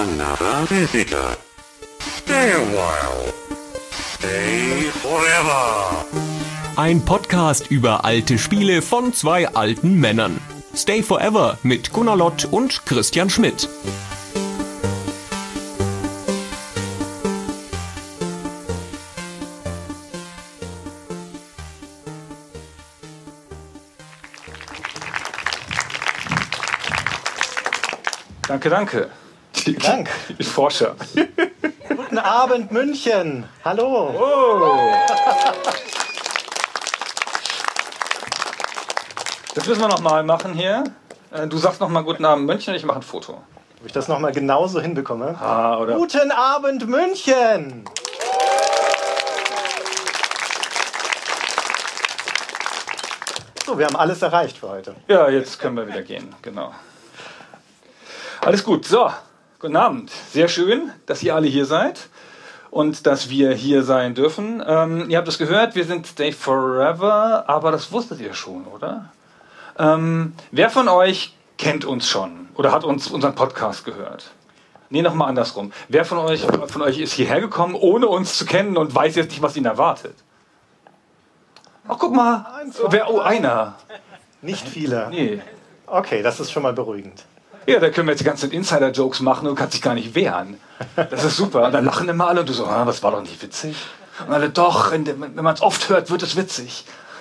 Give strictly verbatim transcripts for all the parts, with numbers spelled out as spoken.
another visitor. Stay a while. Stay forever. Ein Podcast über alte Spiele von zwei alten Männern. Stay Forever mit Gunnar Lott und Christian Schmidt. Danke, danke. Vielen Dank. Die Forscher. Guten Abend, München. Hallo. Oh. Das müssen wir noch mal machen hier. Du sagst noch mal Guten Abend, München, und ich mache ein Foto. Ob ich das noch mal genauso hinbekomme? Ah, oder? Guten Abend, München. So, wir haben alles erreicht für heute. Ja, jetzt können wir wieder gehen. Genau. Alles gut. So, guten Abend. Sehr schön, dass ihr alle hier seid und dass wir hier sein dürfen. Ähm, ihr habt es gehört, wir sind Stay Forever, aber das wusstet ihr schon, oder? Ähm, wer von euch kennt uns schon oder hat uns unseren Podcast gehört? Nee, nochmal andersrum. Wer von euch, von euch ist hierher gekommen, ohne uns zu kennen und weiß jetzt nicht, was ihn erwartet? Ach, guck mal. Ein, zwei, Wer, oh, einer. Nicht viele. Nee. Okay, das ist schon mal beruhigend. Ja, da können wir jetzt die ganzen Insider-Jokes machen und du kannst dich gar nicht wehren. Das ist super. Und dann lachen immer alle und du so, ah, das war doch nicht witzig. Und alle, doch, wenn man es oft hört, wird es witzig.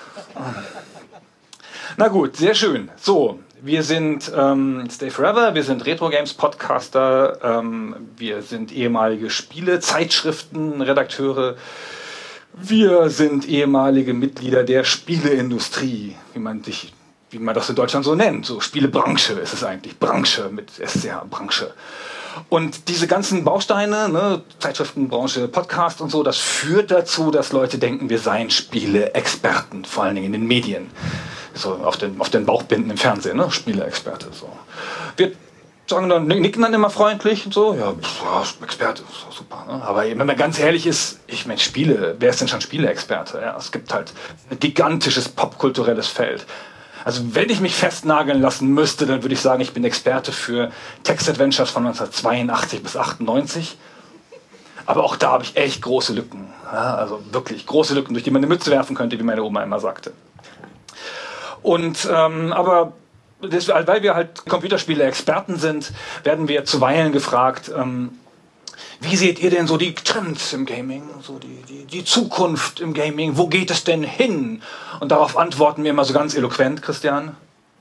Na gut, sehr schön. So, wir sind ähm, Stay Forever, wir sind Retro Games Podcaster, ähm, wir sind ehemalige Spiele, Zeitschriften, Redakteure. Wir sind ehemalige Mitglieder der Spieleindustrie, wie man sich wie man das in Deutschland so nennt. So Spielebranche ist es eigentlich. Branche mit S C H, Branche. Und diese ganzen Bausteine, ne, Zeitschriftenbranche, Podcast und so, das führt dazu, dass Leute denken, wir seien Spiele-Experten, vor allen Dingen in den Medien. So auf den, auf den Bauchbinden im Fernsehen, ne, Spiele-Experte. So. Wir sagen dann, nicken dann immer freundlich und so, ja, pff, Experte, super. Ne? Aber wenn man ganz ehrlich ist, ich meine, Spiele, wer ist denn schon Spiele-Experte? Ja, es gibt halt ein gigantisches popkulturelles Feld. Also wenn ich mich festnageln lassen müsste, dann würde ich sagen, ich bin Experte für Text-Adventures von neunzehnhundertzweiundachtzig bis achtundneunzig. Aber auch da habe ich echt große Lücken. Ja, also wirklich große Lücken, durch die man eine Mütze werfen könnte, wie meine Oma immer sagte. Und ähm, aber das, weil wir halt Computerspiele-Experten sind, werden wir zuweilen gefragt, ähm, wie seht ihr denn so die Trends im Gaming, so die, die, die Zukunft im Gaming, wo geht es denn hin? Und darauf antworten wir immer so ganz eloquent, Christian.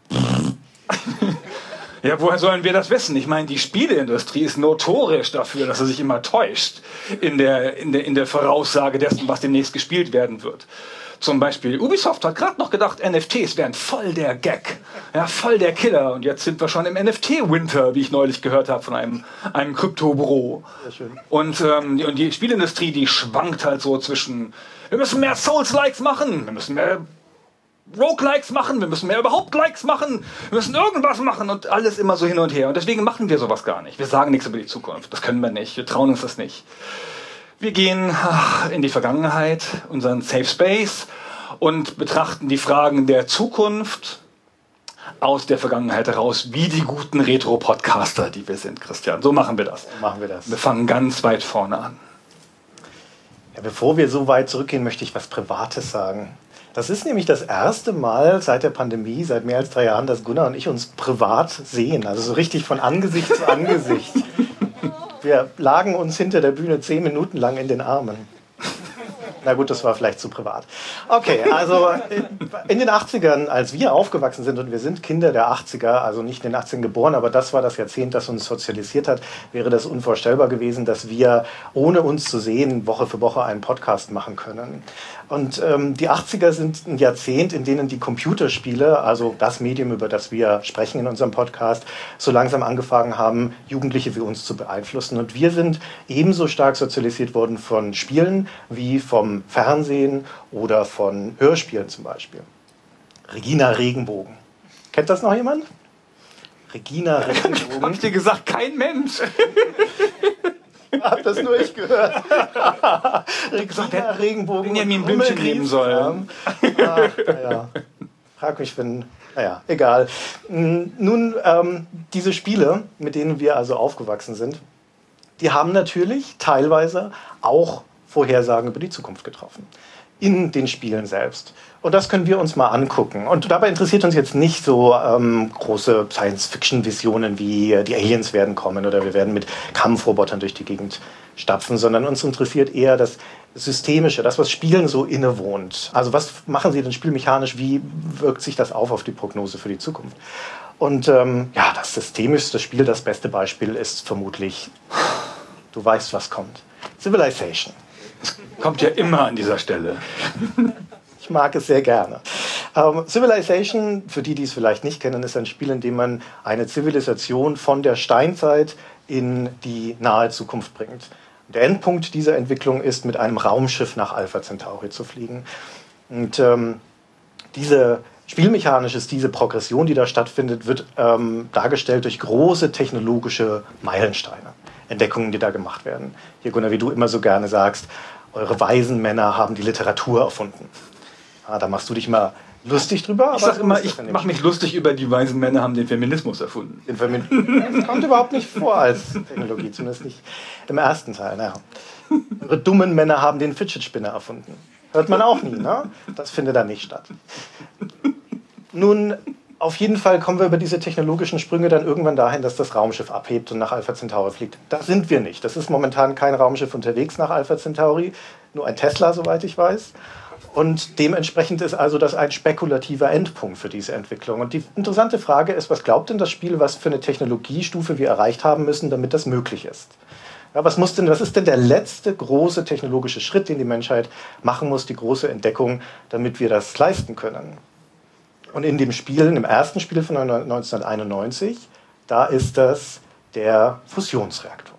Ja, woher sollen wir das wissen? Ich meine, die Spieleindustrie ist notorisch dafür, dass sie sich immer täuscht in der, in der, in der Voraussage dessen, was demnächst gespielt werden wird. Zum Beispiel Ubisoft hat gerade noch gedacht, N F Ts wären voll der Gag, ja, voll der Killer. Und jetzt sind wir schon im N F T-Winter, wie ich neulich gehört habe von einem, einem Kryptobüro. Und, ähm, die, und die Spielindustrie, die schwankt halt so zwischen, wir müssen mehr Souls-Likes machen, wir müssen mehr Roguelikes machen, wir müssen mehr überhaupt Likes machen, wir müssen irgendwas machen und alles immer so hin und her. Und deswegen machen wir sowas gar nicht. Wir sagen nichts über die Zukunft, das können wir nicht, wir trauen uns das nicht. Wir gehen ach, in die Vergangenheit, unseren Safe Space, und betrachten die Fragen der Zukunft aus der Vergangenheit heraus, wie die guten Retro-Podcaster, die wir sind, Christian. So machen wir das. So machen wir das. Wir fangen ganz weit vorne an. Ja, bevor wir so weit zurückgehen, möchte ich was Privates sagen. Das ist nämlich das erste Mal seit der Pandemie, seit mehr als drei Jahren, dass Gunnar und ich uns privat sehen. Also so richtig von Angesicht zu Angesicht. Wir lagen uns hinter der Bühne zehn Minuten lang in den Armen. Na gut, das war vielleicht zu privat. Okay, also in den achtzigern, als wir aufgewachsen sind, und wir sind Kinder der achtziger, also nicht in den achtzigern geboren, aber das war das Jahrzehnt, das uns sozialisiert hat, wäre das unvorstellbar gewesen, dass wir, ohne uns zu sehen, Woche für Woche einen Podcast machen können. Und ähm, die achtziger sind ein Jahrzehnt, in denen die Computerspiele, also das Medium, über das wir sprechen in unserem Podcast, so langsam angefangen haben, Jugendliche wie uns zu beeinflussen. Und wir sind ebenso stark sozialisiert worden von Spielen wie vom Fernsehen oder von Hörspielen zum Beispiel. Regina Regenbogen. Kennt das noch jemand? Regina Regenbogen. Hab ich dir gesagt, kein Mensch. Hab das nur ich gehört. Regina Regenbogen. Benjamin Blümchen nehmen sollen. Ach, naja. Frag mich, wenn... Naja, egal. Nun, ähm, diese Spiele, mit denen wir also aufgewachsen sind, die haben natürlich teilweise auch Vorhersagen über die Zukunft getroffen. In den Spielen selbst. Und das können wir uns mal angucken. Und dabei interessiert uns jetzt nicht so ähm, große Science-Fiction-Visionen wie die Aliens werden kommen oder wir werden mit Kampfrobotern durch die Gegend stapfen, sondern uns interessiert eher das Systemische, das, was Spielen so innewohnt. Also was machen sie denn spielmechanisch, wie wirkt sich das auf auf die Prognose für die Zukunft? Und ähm, ja, das systemischste Spiel, das beste Beispiel ist vermutlich, du weißt, was kommt, Civilization. Kommt ja immer an dieser Stelle. Ich mag es sehr gerne. Ähm, Civilization, für die, die es vielleicht nicht kennen, ist ein Spiel, in dem man eine Zivilisation von der Steinzeit in die nahe Zukunft bringt. Der Endpunkt dieser Entwicklung ist, mit einem Raumschiff nach Alpha Centauri zu fliegen. Und ähm, diese spielmechanisch ist diese Progression, die da stattfindet, wird ähm, dargestellt durch große technologische Meilensteine. Entdeckungen, die da gemacht werden. Hier, Gunnar, wie du immer so gerne sagst, eure weisen Männer haben die Literatur erfunden. Ja, da machst du dich mal lustig drüber. Ich sag immer, ich mache mich lustig über die weisen Männer haben den Feminismus erfunden. Den Feminismus. Das kommt überhaupt nicht vor als Technologie, zumindest nicht im ersten Teil. Naja. Eure dummen Männer haben den Fidget Spinner erfunden. Hört man auch nie, ne? Das findet da nicht statt. Nun, auf jeden Fall kommen wir über diese technologischen Sprünge dann irgendwann dahin, dass das Raumschiff abhebt und nach Alpha Centauri fliegt. Da sind wir nicht. Das ist momentan kein Raumschiff unterwegs nach Alpha Centauri, nur ein Tesla, soweit ich weiß. Und dementsprechend ist also das ein spekulativer Endpunkt für diese Entwicklung. Und die interessante Frage ist, was glaubt denn das Spiel, was für eine Technologiestufe wir erreicht haben müssen, damit das möglich ist? Ja, was muss denn, was ist denn der letzte große technologische Schritt, den die Menschheit machen muss, die große Entdeckung, damit wir das leisten können? Und in dem Spiel, im ersten Spiel von neunzehnhunderteinundneunzig, da ist das der Fusionsreaktor.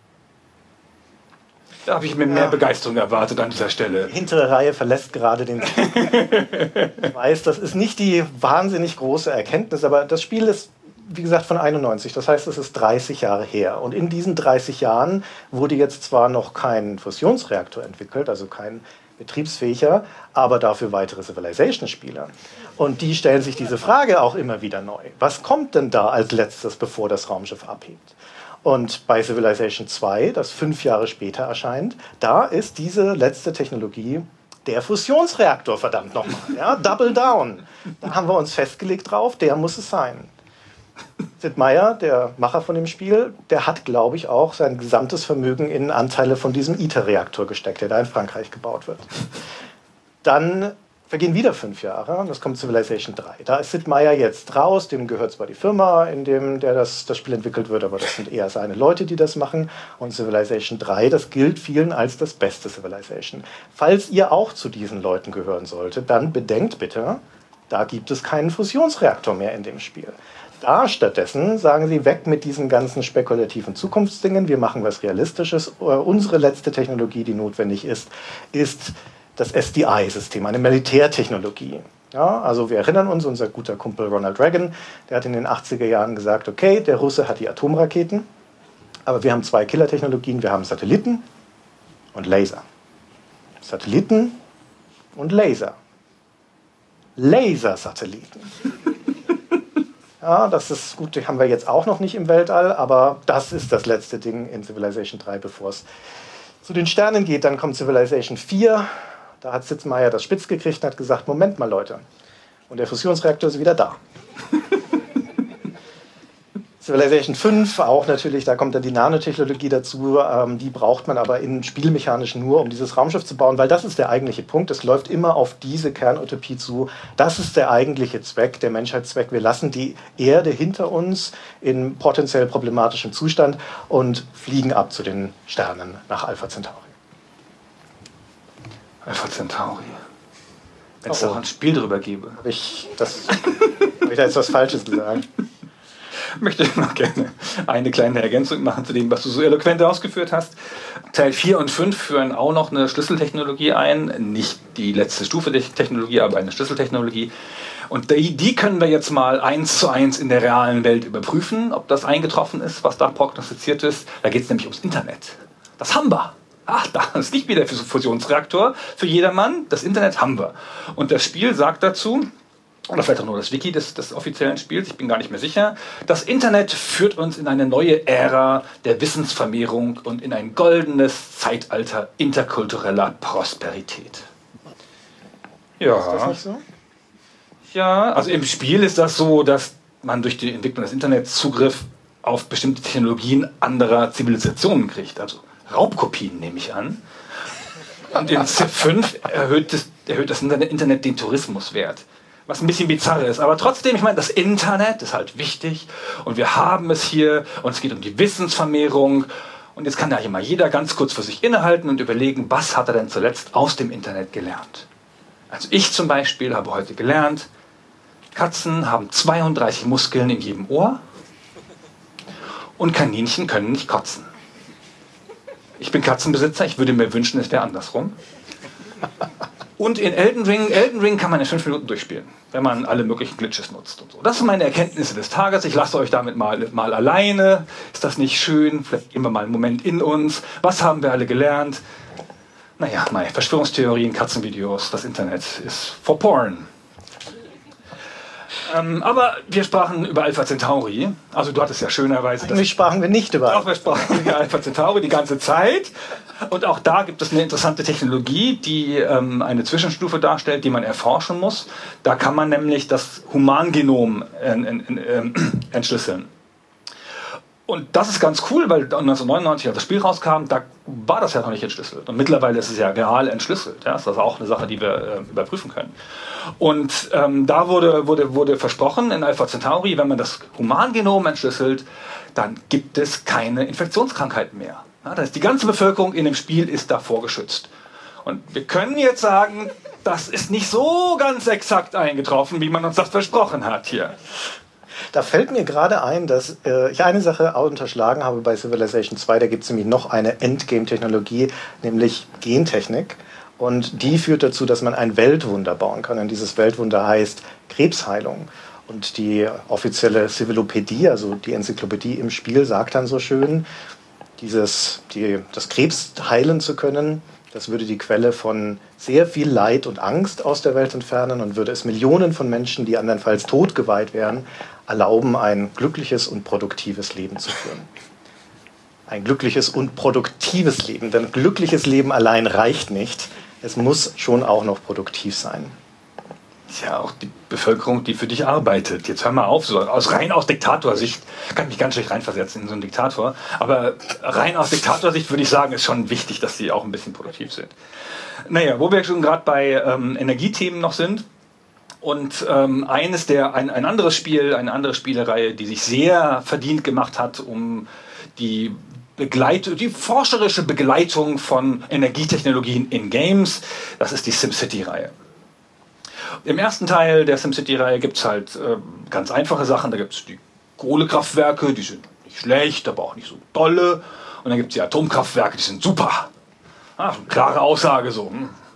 Da habe ich mir mehr ja. Begeisterung erwartet an dieser Stelle. Die hintere Reihe verlässt gerade den Ich weiß, das ist nicht die wahnsinnig große Erkenntnis, aber das Spiel ist, wie gesagt, von einundneunzig. Das heißt, es ist dreißig Jahre her. Und in diesen dreißig Jahren wurde jetzt zwar noch kein Fusionsreaktor entwickelt, also kein betriebsfähiger, aber dafür weitere Civilization-Spiele. Und die stellen sich diese Frage auch immer wieder neu. Was kommt denn da als letztes, bevor das Raumschiff abhebt? Und bei Civilization zwei, das fünf Jahre später erscheint, da ist diese letzte Technologie der Fusionsreaktor, verdammt nochmal. Ja, Double Down. Da haben wir uns festgelegt drauf, der muss es sein. Sid Meier, der Macher von dem Spiel, der hat, glaube ich, auch sein gesamtes Vermögen in Anteile von diesem ITER-Reaktor gesteckt, der da in Frankreich gebaut wird. Dann vergehen wieder fünf Jahre und es kommt Civilization drei. Da ist Sid Meier jetzt raus, dem gehört zwar die Firma, in dem der das, das Spiel entwickelt wird, aber das sind eher seine Leute, die das machen. Und Civilization drei, das gilt vielen als das beste Civilization. Falls ihr auch zu diesen Leuten gehören solltet, dann bedenkt bitte, da gibt es keinen Fusionsreaktor mehr in dem Spiel. Da stattdessen sagen sie, weg mit diesen ganzen spekulativen Zukunftsdingen, wir machen was Realistisches. Unsere letzte Technologie, die notwendig ist, ist das S D I-System, eine Militärtechnologie. Ja, also wir erinnern uns, unser guter Kumpel Ronald Reagan, der hat in den achtziger Jahren gesagt, okay, der Russe hat die Atomraketen, aber wir haben zwei Killertechnologien, wir haben Satelliten und Laser. Satelliten und Laser. Lasersatelliten. Ja, das ist gut, die haben wir jetzt auch noch nicht im Weltall, aber das ist das letzte Ding in Civilization drei, bevor es zu den Sternen geht. Dann kommt Civilization vier, da hat Sid Meier das spitz gekriegt und hat gesagt, Moment mal Leute, und der Fusionsreaktor ist wieder da. Civilization fünf, auch natürlich, da kommt dann die Nanotechnologie dazu, ähm, die braucht man aber in spielmechanisch nur, um dieses Raumschiff zu bauen, weil das ist der eigentliche Punkt, es läuft immer auf diese Kernutopie zu, das ist der eigentliche Zweck, der Menschheitszweck, wir lassen die Erde hinter uns in potenziell problematischem Zustand und fliegen ab zu den Sternen nach Alpha Centauri. Alpha Centauri. Wenn es oh. da auch ein Spiel drüber gäbe. Habe ich, das, hab ich da jetzt was Falsches gesagt? Möchte ich noch gerne eine kleine Ergänzung machen zu dem, was du so eloquent ausgeführt hast. Teil vier und fünf führen auch noch eine Schlüsseltechnologie ein. Nicht die letzte Stufe der Technologie, aber eine Schlüsseltechnologie. Und die, die können wir jetzt mal eins zu eins in der realen Welt überprüfen, ob das eingetroffen ist, was da prognostiziert ist. Da geht es nämlich ums Internet. Das haben wir. Ach, da ist nicht wieder der Fusionsreaktor für jedermann. Das Internet haben wir. Und das Spiel sagt dazu, oder vielleicht auch nur das Wiki des, des offiziellen Spiels, ich bin gar nicht mehr sicher. Das Internet führt uns in eine neue Ära der Wissensvermehrung und in ein goldenes Zeitalter interkultureller Prosperität. Ja. Ist das nicht so? Ja, also im Spiel ist das so, dass man durch die Entwicklung des Internets Zugriff auf bestimmte Technologien anderer Zivilisationen kriegt. Also Raubkopien nehme ich an. Und in Civ fünf erhöht das, erhöht das Internet den Tourismuswert. Was ein bisschen bizarr ist. Aber trotzdem, ich meine, das Internet ist halt wichtig. Und wir haben es hier. Und es geht um die Wissensvermehrung. Und jetzt kann da immer jeder ganz kurz für sich innehalten und überlegen, was hat er denn zuletzt aus dem Internet gelernt. Also ich zum Beispiel habe heute gelernt, Katzen haben zweiunddreißig Muskeln in jedem Ohr. Und Kaninchen können nicht kotzen. Ich bin Katzenbesitzer, ich würde mir wünschen, es wäre andersrum. Und in Elden Ring, Elden Ring kann man in fünf Minuten durchspielen, wenn man alle möglichen Glitches nutzt und so. Das sind meine Erkenntnisse des Tages. Ich lasse euch damit mal, mal alleine. Ist das nicht schön? Vielleicht gehen wir mal einen Moment in uns. Was haben wir alle gelernt? Naja, meine Verschwörungstheorien, Katzenvideos, das Internet ist for porn. Ähm, aber wir sprachen über Alpha Centauri. Also du hattest ja schönerweise... Eigentlich sprachen wir nicht über... Doch, wir sprachen über Alpha Centauri die ganze Zeit. Und auch da gibt es eine interessante Technologie, die ähm, eine Zwischenstufe darstellt, die man erforschen muss. Da kann man nämlich das Humangenom äh, äh, äh, entschlüsseln. Und das ist ganz cool, weil neunzehnhundertneunundneunzig, als das Spiel rauskam, da war das ja noch nicht entschlüsselt. Und mittlerweile ist es ja real entschlüsselt. Ja? Das ist also auch eine Sache, die wir äh, überprüfen können. Und ähm, da wurde, wurde, wurde versprochen in Alpha Centauri, wenn man das Humangenom entschlüsselt, dann gibt es keine Infektionskrankheiten mehr. Ja, das heißt, die ganze Bevölkerung in dem Spiel ist davor geschützt. Und wir können jetzt sagen, das ist nicht so ganz exakt eingetroffen, wie man uns das versprochen hat hier. Da fällt mir gerade ein, dass äh, ich eine Sache unterschlagen habe bei Civilization zwei. Da gibt es nämlich noch eine Endgame-Technologie, nämlich Gentechnik. Und die führt dazu, dass man ein Weltwunder bauen kann. Und dieses Weltwunder heißt Krebsheilung. Und die offizielle Civilopädie, also die Enzyklopädie im Spiel, sagt dann so schön, dieses, die, das Krebs heilen zu können, das würde die Quelle von sehr viel Leid und Angst aus der Welt entfernen und würde es Millionen von Menschen, die andernfalls totgeweiht wären, erlauben, ein glückliches und produktives Leben zu führen. Ein glückliches und produktives Leben, denn glückliches Leben allein reicht nicht. Es muss schon auch noch produktiv sein. Ja, auch die Bevölkerung, die für dich arbeitet. Jetzt hör mal auf, so aus rein aus Diktatorsicht, kann ich mich ganz schlecht reinversetzen in so einen Diktator, aber rein aus Diktatorsicht würde ich sagen, ist schon wichtig, dass sie auch ein bisschen produktiv sind. Naja, wo wir schon gerade bei ähm, Energiethemen noch sind und ähm, eines der, ein, ein anderes Spiel, eine andere Spielereihe, die sich sehr verdient gemacht hat, um die Begleit- die forscherische Begleitung von Energietechnologien in Games, das ist die SimCity-Reihe. Im ersten Teil der SimCity-Reihe gibt es halt äh, ganz einfache Sachen. Da gibt es die Kohlekraftwerke, die sind nicht schlecht, aber auch nicht so dolle. Und dann gibt es die Atomkraftwerke, die sind super. Ah, eine klare Aussage so.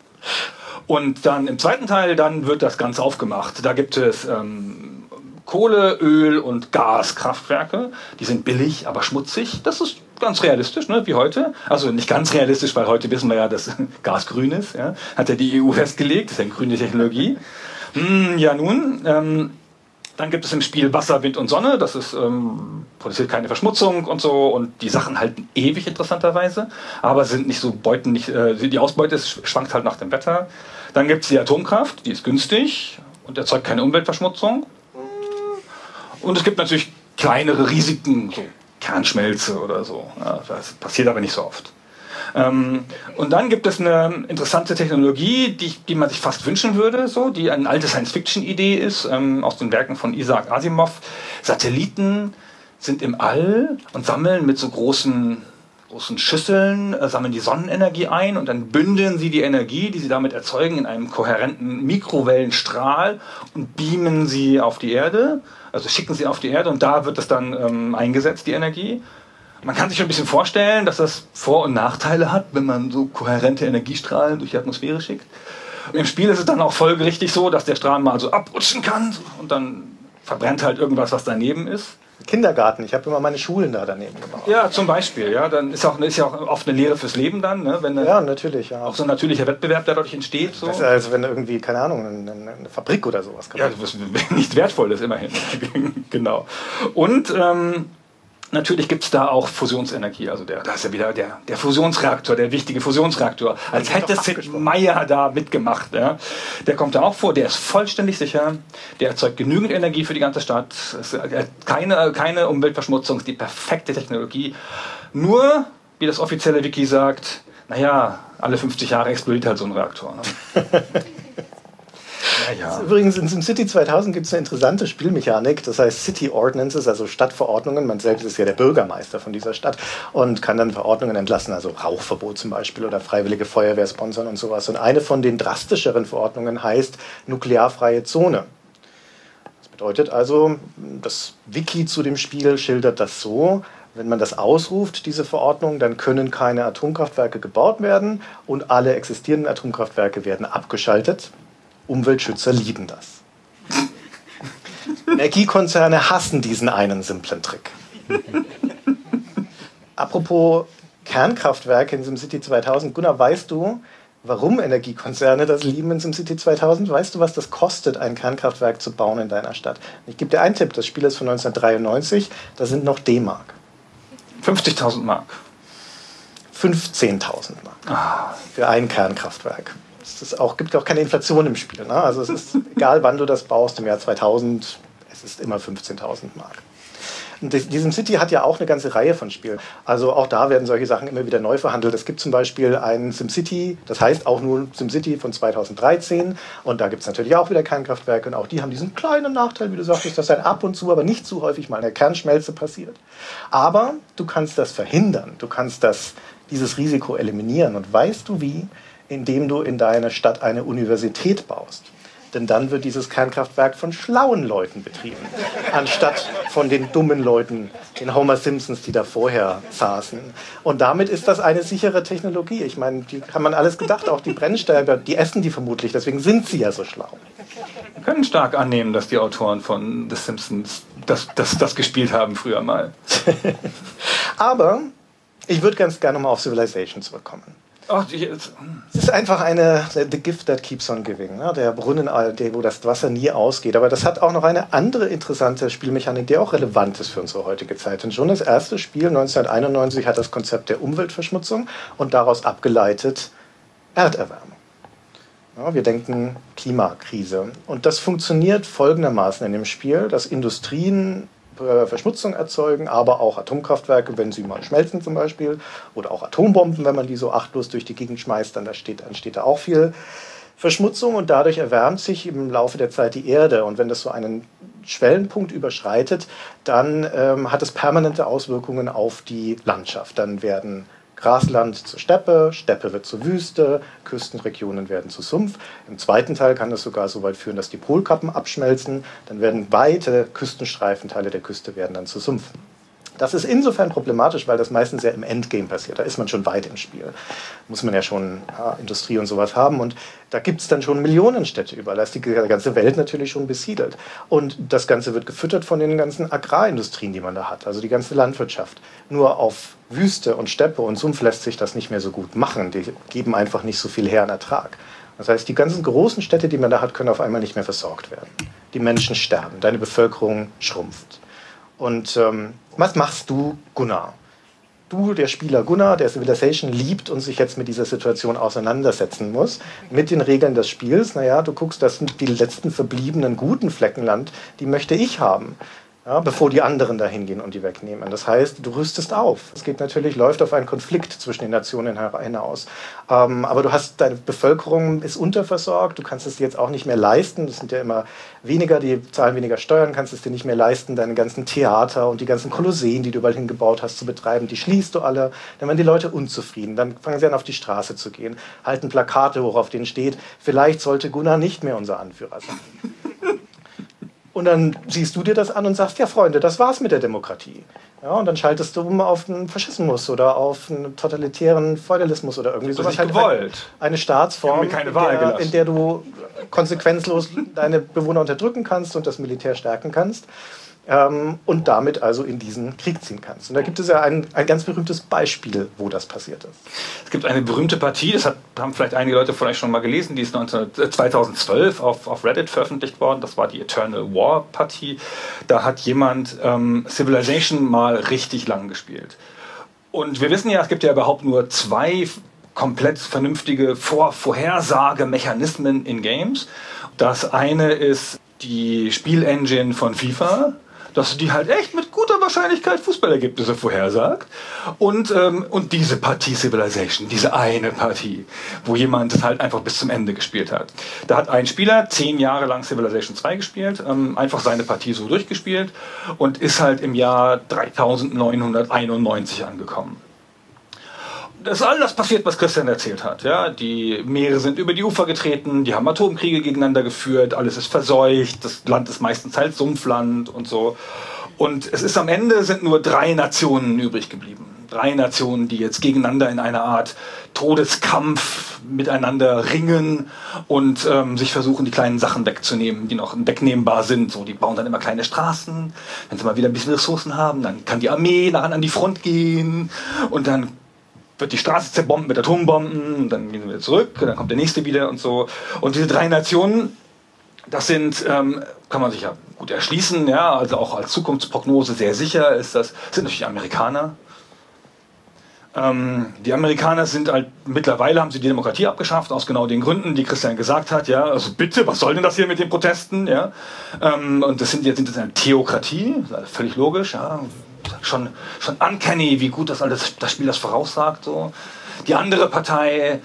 Und dann im zweiten Teil, dann wird das Ganze aufgemacht. Da gibt es ähm, Kohle, Öl und Gaskraftwerke. Die sind billig, aber schmutzig. Das ist ganz realistisch, ne, wie heute. Also nicht ganz realistisch, weil heute wissen wir ja, dass Gas grün ist. Ja. Hat ja die E U festgelegt, das ist ja eine grüne Technologie. Hm, ja nun, ähm, dann gibt es im Spiel Wasser, Wind und Sonne. Das ist, ähm, produziert keine Verschmutzung und so. Und die Sachen halten ewig interessanterweise, aber sind nicht so beuten, nicht, äh, die Ausbeute ist, schwankt halt nach dem Wetter. Dann gibt es die Atomkraft, die ist günstig und erzeugt keine Umweltverschmutzung. Und es gibt natürlich kleinere Risiken, so Kernschmelze oder so. Ja, das passiert aber nicht so oft. Ähm, und dann gibt es eine interessante Technologie, die, die man sich fast wünschen würde, so, die eine alte Science-Fiction-Idee ist, ähm, aus den Werken von Isaac Asimov. Satelliten sind im All und sammeln mit so großen, großen Schüsseln, äh, sammeln die Sonnenenergie ein und dann bündeln sie die Energie, die sie damit erzeugen, in einem kohärenten Mikrowellenstrahl und beamen sie auf die Erde. Also schicken sie auf die Erde und da wird das dann ähm, eingesetzt, die Energie. Man kann sich schon ein bisschen vorstellen, dass das Vor- und Nachteile hat, wenn man so kohärente Energiestrahlen durch die Atmosphäre schickt. Im Spiel ist es dann auch folgerichtig so, dass der Strahl mal so abrutschen kann und dann verbrennt halt irgendwas, was daneben ist. Kindergarten. Ich habe immer meine Schulen da daneben gebaut. Ja, zum Beispiel. Ja, dann ist, auch, ist ja auch oft eine Lehre fürs Leben dann. Ne? Wenn ja, natürlich. Ja. Auch so ein natürlicher Wettbewerb, der dadurch entsteht. So. Besser als wenn irgendwie, keine Ahnung, eine, eine Fabrik oder sowas kommt. Ja, das ist nicht Wertvolles immerhin. Genau. Und ähm, natürlich gibt es da auch Fusionsenergie. Also der, da ist ja wieder der, der Fusionsreaktor, der wichtige Fusionsreaktor. Als hätte Sid Meier da mitgemacht. Ja. Der kommt da auch vor, der ist vollständig sicher. Der erzeugt genügend Energie für die ganze Stadt. Es ist keine, keine Umweltverschmutzung, ist die perfekte Technologie. Nur, wie das offizielle Wiki sagt, naja, alle fünfzig Jahre explodiert halt so ein Reaktor. Ne? Ja, ja. Übrigens in SimCity zweitausend gibt es eine interessante Spielmechanik, das heißt City Ordinances, also Stadtverordnungen. Man selbst ist ja der Bürgermeister von dieser Stadt und kann dann Verordnungen entlassen, also Rauchverbot zum Beispiel oder freiwillige Feuerwehr sponsern und sowas. Und eine von den drastischeren Verordnungen heißt nuklearfreie Zone. Das bedeutet also, das Wiki zu dem Spiel schildert das so: Wenn man das ausruft, diese Verordnung, dann können keine Atomkraftwerke gebaut werden und alle existierenden Atomkraftwerke werden abgeschaltet. Umweltschützer lieben das. Energiekonzerne hassen diesen einen simplen Trick. Apropos Kernkraftwerke in SimCity zweitausend. Gunnar, weißt du, warum Energiekonzerne das lieben in SimCity zweitausend? Weißt du, was das kostet, ein Kernkraftwerk zu bauen in deiner Stadt? Ich gebe dir einen Tipp, das Spiel ist von neunzehnhundertdreiundneunzig, da sind noch D-Mark. fünfzigtausend Mark. fünfzehntausend Mark. Ah. Für ein Kernkraftwerk. Es ist auch, gibt auch keine Inflation im Spiel. Ne? Also es ist egal, wann du das baust, im Jahr zweitausend, es ist immer fünfzehntausend Mark. Und die SimCity hat ja auch eine ganze Reihe von Spielen. Also auch da werden solche Sachen immer wieder neu verhandelt. Es gibt zum Beispiel ein SimCity, das heißt auch nur SimCity von zweitausenddreizehn. Und da gibt es natürlich auch wieder Kernkraftwerke. Und auch die haben diesen kleinen Nachteil, wie du sagtest, dass dann ab und zu, aber nicht zu häufig mal eine Kernschmelze passiert. Aber du kannst das verhindern. Du kannst das, dieses Risiko eliminieren. Und weißt du wie? Indem du in deiner Stadt eine Universität baust. Denn dann wird dieses Kernkraftwerk von schlauen Leuten betrieben, anstatt von den dummen Leuten, den Homer Simpsons, die da vorher saßen. Und damit ist das eine sichere Technologie. Ich meine, die haben man alles gedacht, auch die Brennstäbe, die essen die vermutlich, deswegen sind sie ja so schlau. Wir können stark annehmen, dass die Autoren von The Simpsons das, das, das gespielt haben früher mal. Aber ich würde ganz gerne mal auf Civilization zurückkommen. Ach, es ist einfach eine the gift that keeps on giving, ne? Der Brunnen, wo das Wasser nie ausgeht. Aber das hat auch noch eine andere interessante Spielmechanik, die auch relevant ist für unsere heutige Zeit. Denn schon das erste Spiel neunzehnhunderteinundneunzig hat das Konzept der Umweltverschmutzung und daraus abgeleitet Erderwärmung. Ja, wir denken Klimakrise. Und das funktioniert folgendermaßen in dem Spiel, dass Industrien Verschmutzung erzeugen, aber auch Atomkraftwerke, wenn sie mal schmelzen zum Beispiel, oder auch Atombomben, wenn man die so achtlos durch die Gegend schmeißt, dann entsteht, entsteht da auch viel Verschmutzung und dadurch erwärmt sich im Laufe der Zeit die Erde. Und wenn das so einen Schwellenpunkt überschreitet, dann ähm, hat es permanente Auswirkungen auf die Landschaft. Dann werden Grasland zur Steppe, Steppe wird zur Wüste, Küstenregionen werden zu Sumpf. Im zweiten Teil kann das sogar so weit führen, dass die Polkappen abschmelzen. Dann werden weite Küstenstreifen, Teile der Küste werden dann zu Sumpf. Das ist insofern problematisch, weil das meistens ja im Endgame passiert. Da ist man schon weit im Spiel. Muss man ja schon ja, Industrie und sowas haben. Und da gibt es dann schon Millionenstädte überall. Da ist die ganze Welt natürlich schon besiedelt. Und das Ganze wird gefüttert von den ganzen Agrarindustrien, die man da hat. Also die ganze Landwirtschaft. Nur auf Wüste und Steppe und Sumpf lässt sich das nicht mehr so gut machen. Die geben einfach nicht so viel her an Ertrag. Das heißt, die ganzen großen Städte, die man da hat, können auf einmal nicht mehr versorgt werden. Die Menschen sterben. Deine Bevölkerung schrumpft. Und ähm, was machst du, Gunnar? Du, der Spieler Gunnar, der Civilization liebt und sich jetzt mit dieser Situation auseinandersetzen muss, mit den Regeln des Spiels. Naja, du guckst, das sind die letzten verbliebenen guten Flecken Land, die möchte ich haben. Ja, bevor die anderen da hingehen und die wegnehmen. Das heißt, du rüstest auf. Es geht natürlich, läuft auf einen Konflikt zwischen den Nationen hinaus. Ähm, aber du hast, deine Bevölkerung ist unterversorgt, du kannst es dir jetzt auch nicht mehr leisten, das sind ja immer weniger, die zahlen weniger Steuern, kannst es dir nicht mehr leisten, deine ganzen Theater und die ganzen Kolosseen, die du überall hingebaut hast, zu betreiben, die schließt du alle. Dann werden die Leute unzufrieden, dann fangen sie an, auf die Straße zu gehen, halten Plakate hoch, auf denen steht, vielleicht sollte Gunnar nicht mehr unser Anführer sein. Und dann siehst du dir das an und sagst, ja Freunde, das war's mit der Demokratie. Ja, und dann schaltest du um auf einen Faschismus oder auf einen totalitären Feudalismus oder irgendwie sowas. Halt gewollt. Eine Staatsform, keine in, Wahl der, in der du konsequenzlos deine Bewohner unterdrücken kannst und das Militär stärken kannst. ähm, und damit also in diesen Krieg ziehen kannst. Und da gibt es ja ein, ein ganz berühmtes Beispiel, wo das passiert ist. Es gibt eine berühmte Partie, das hat, haben vielleicht einige Leute von euch schon mal gelesen, die ist zweitausendzwölf auf, auf Reddit veröffentlicht worden, das war die Eternal War Partie. Da hat jemand ähm, Civilization mal richtig lang gespielt. Und wir wissen ja, es gibt ja überhaupt nur zwei komplett vernünftige Vor- Vorhersagemechanismen in Games. Das eine ist die Spielengine von FIFA, dass die halt echt mit guter Wahrscheinlichkeit Fußballergebnisse vorhersagt. Und, ähm, und diese Partie Civilization, diese eine Partie, wo jemand das halt einfach bis zum Ende gespielt hat. Da hat ein Spieler zehn Jahre lang Civilization zwei gespielt, ähm, einfach seine Partie so durchgespielt und ist halt im Jahr dreitausendneunhunderteinundneunzig angekommen. Das ist all das passiert, was Christian erzählt hat. Ja, die Meere sind über die Ufer getreten, die haben Atomkriege gegeneinander geführt, alles ist verseucht, das Land ist meistens halt Sumpfland und so. Und es ist am Ende sind nur drei Nationen übrig geblieben. Drei Nationen, die jetzt gegeneinander in einer Art Todeskampf miteinander ringen und ähm, sich versuchen, die kleinen Sachen wegzunehmen, die noch wegnehmbar sind. So, die bauen dann immer kleine Straßen. Wenn sie mal wieder ein bisschen Ressourcen haben, dann kann die Armee nachher an die Front gehen und dann wird die Straße zerbombt mit Atombomben und dann gehen sie wieder zurück und dann kommt der nächste wieder und so. Und diese drei Nationen, das sind, ähm, kann man sich ja gut erschließen, ja, also auch als Zukunftsprognose sehr sicher ist das, sind natürlich Amerikaner. Ähm, die Amerikaner sind halt, mittlerweile haben sie die Demokratie abgeschafft, aus genau den Gründen, die Christian gesagt hat, ja, also bitte, was soll denn das hier mit den Protesten, ja, ähm, und das sind jetzt sind das eine Theokratie, völlig logisch, ja, schon, schon uncanny, wie gut das alles, das Spiel das voraussagt, so. Die andere Partei,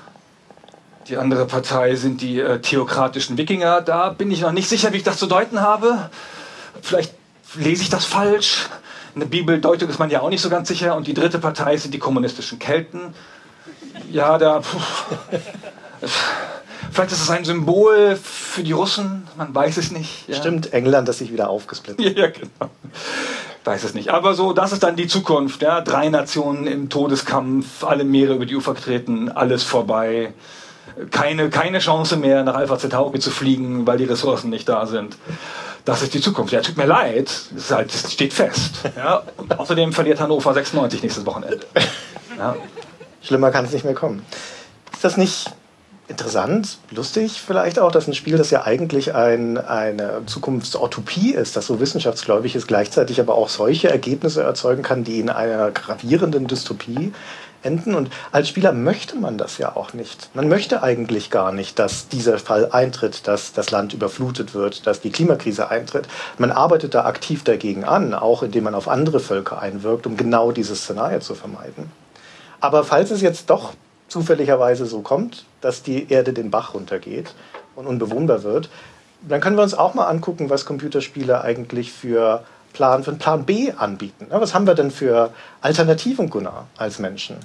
die andere Partei sind die äh, theokratischen Wikinger, da bin ich noch nicht sicher, wie ich das zu deuten habe, vielleicht lese ich das falsch. In der Bibeldeutung ist man ja auch nicht so ganz sicher. Und die dritte Partei sind die kommunistischen Kelten. Ja, da... Pff, vielleicht ist es ein Symbol für die Russen. Man weiß es nicht. Ja. Stimmt, England, das sich wieder aufgesplittet. Ja, genau. Weiß es nicht. Aber so, das ist dann die Zukunft. Ja. Drei Nationen im Todeskampf, alle Meere über die Ufer getreten, alles vorbei. Keine, keine Chance mehr, nach Alpha Centauri zu fliegen, weil die Ressourcen nicht da sind. Das ist die Zukunft. Ja, tut mir leid, es, ist halt, es steht fest. Ja? Und außerdem verliert Hannover sechsundneunzig nächstes Wochenende. Ja. Schlimmer kann es nicht mehr kommen. Ist das nicht interessant, lustig vielleicht auch, dass ein Spiel, das ja eigentlich ein, eine Zukunftsutopie ist, das so wissenschaftsgläubig ist, gleichzeitig aber auch solche Ergebnisse erzeugen kann, die in einer gravierenden Dystopie enden. Und als Spieler möchte man das ja auch nicht. Man möchte eigentlich gar nicht, dass dieser Fall eintritt, dass das Land überflutet wird, dass die Klimakrise eintritt. Man arbeitet da aktiv dagegen an, auch indem man auf andere Völker einwirkt, um genau dieses Szenario zu vermeiden. Aber falls es jetzt doch zufälligerweise so kommt, dass die Erde den Bach runtergeht und unbewohnbar wird, dann können wir uns auch mal angucken, was Computerspiele eigentlich für Plan, für einen Plan B anbieten. Was haben wir denn für Alternativen, Gunnar, als Menschen?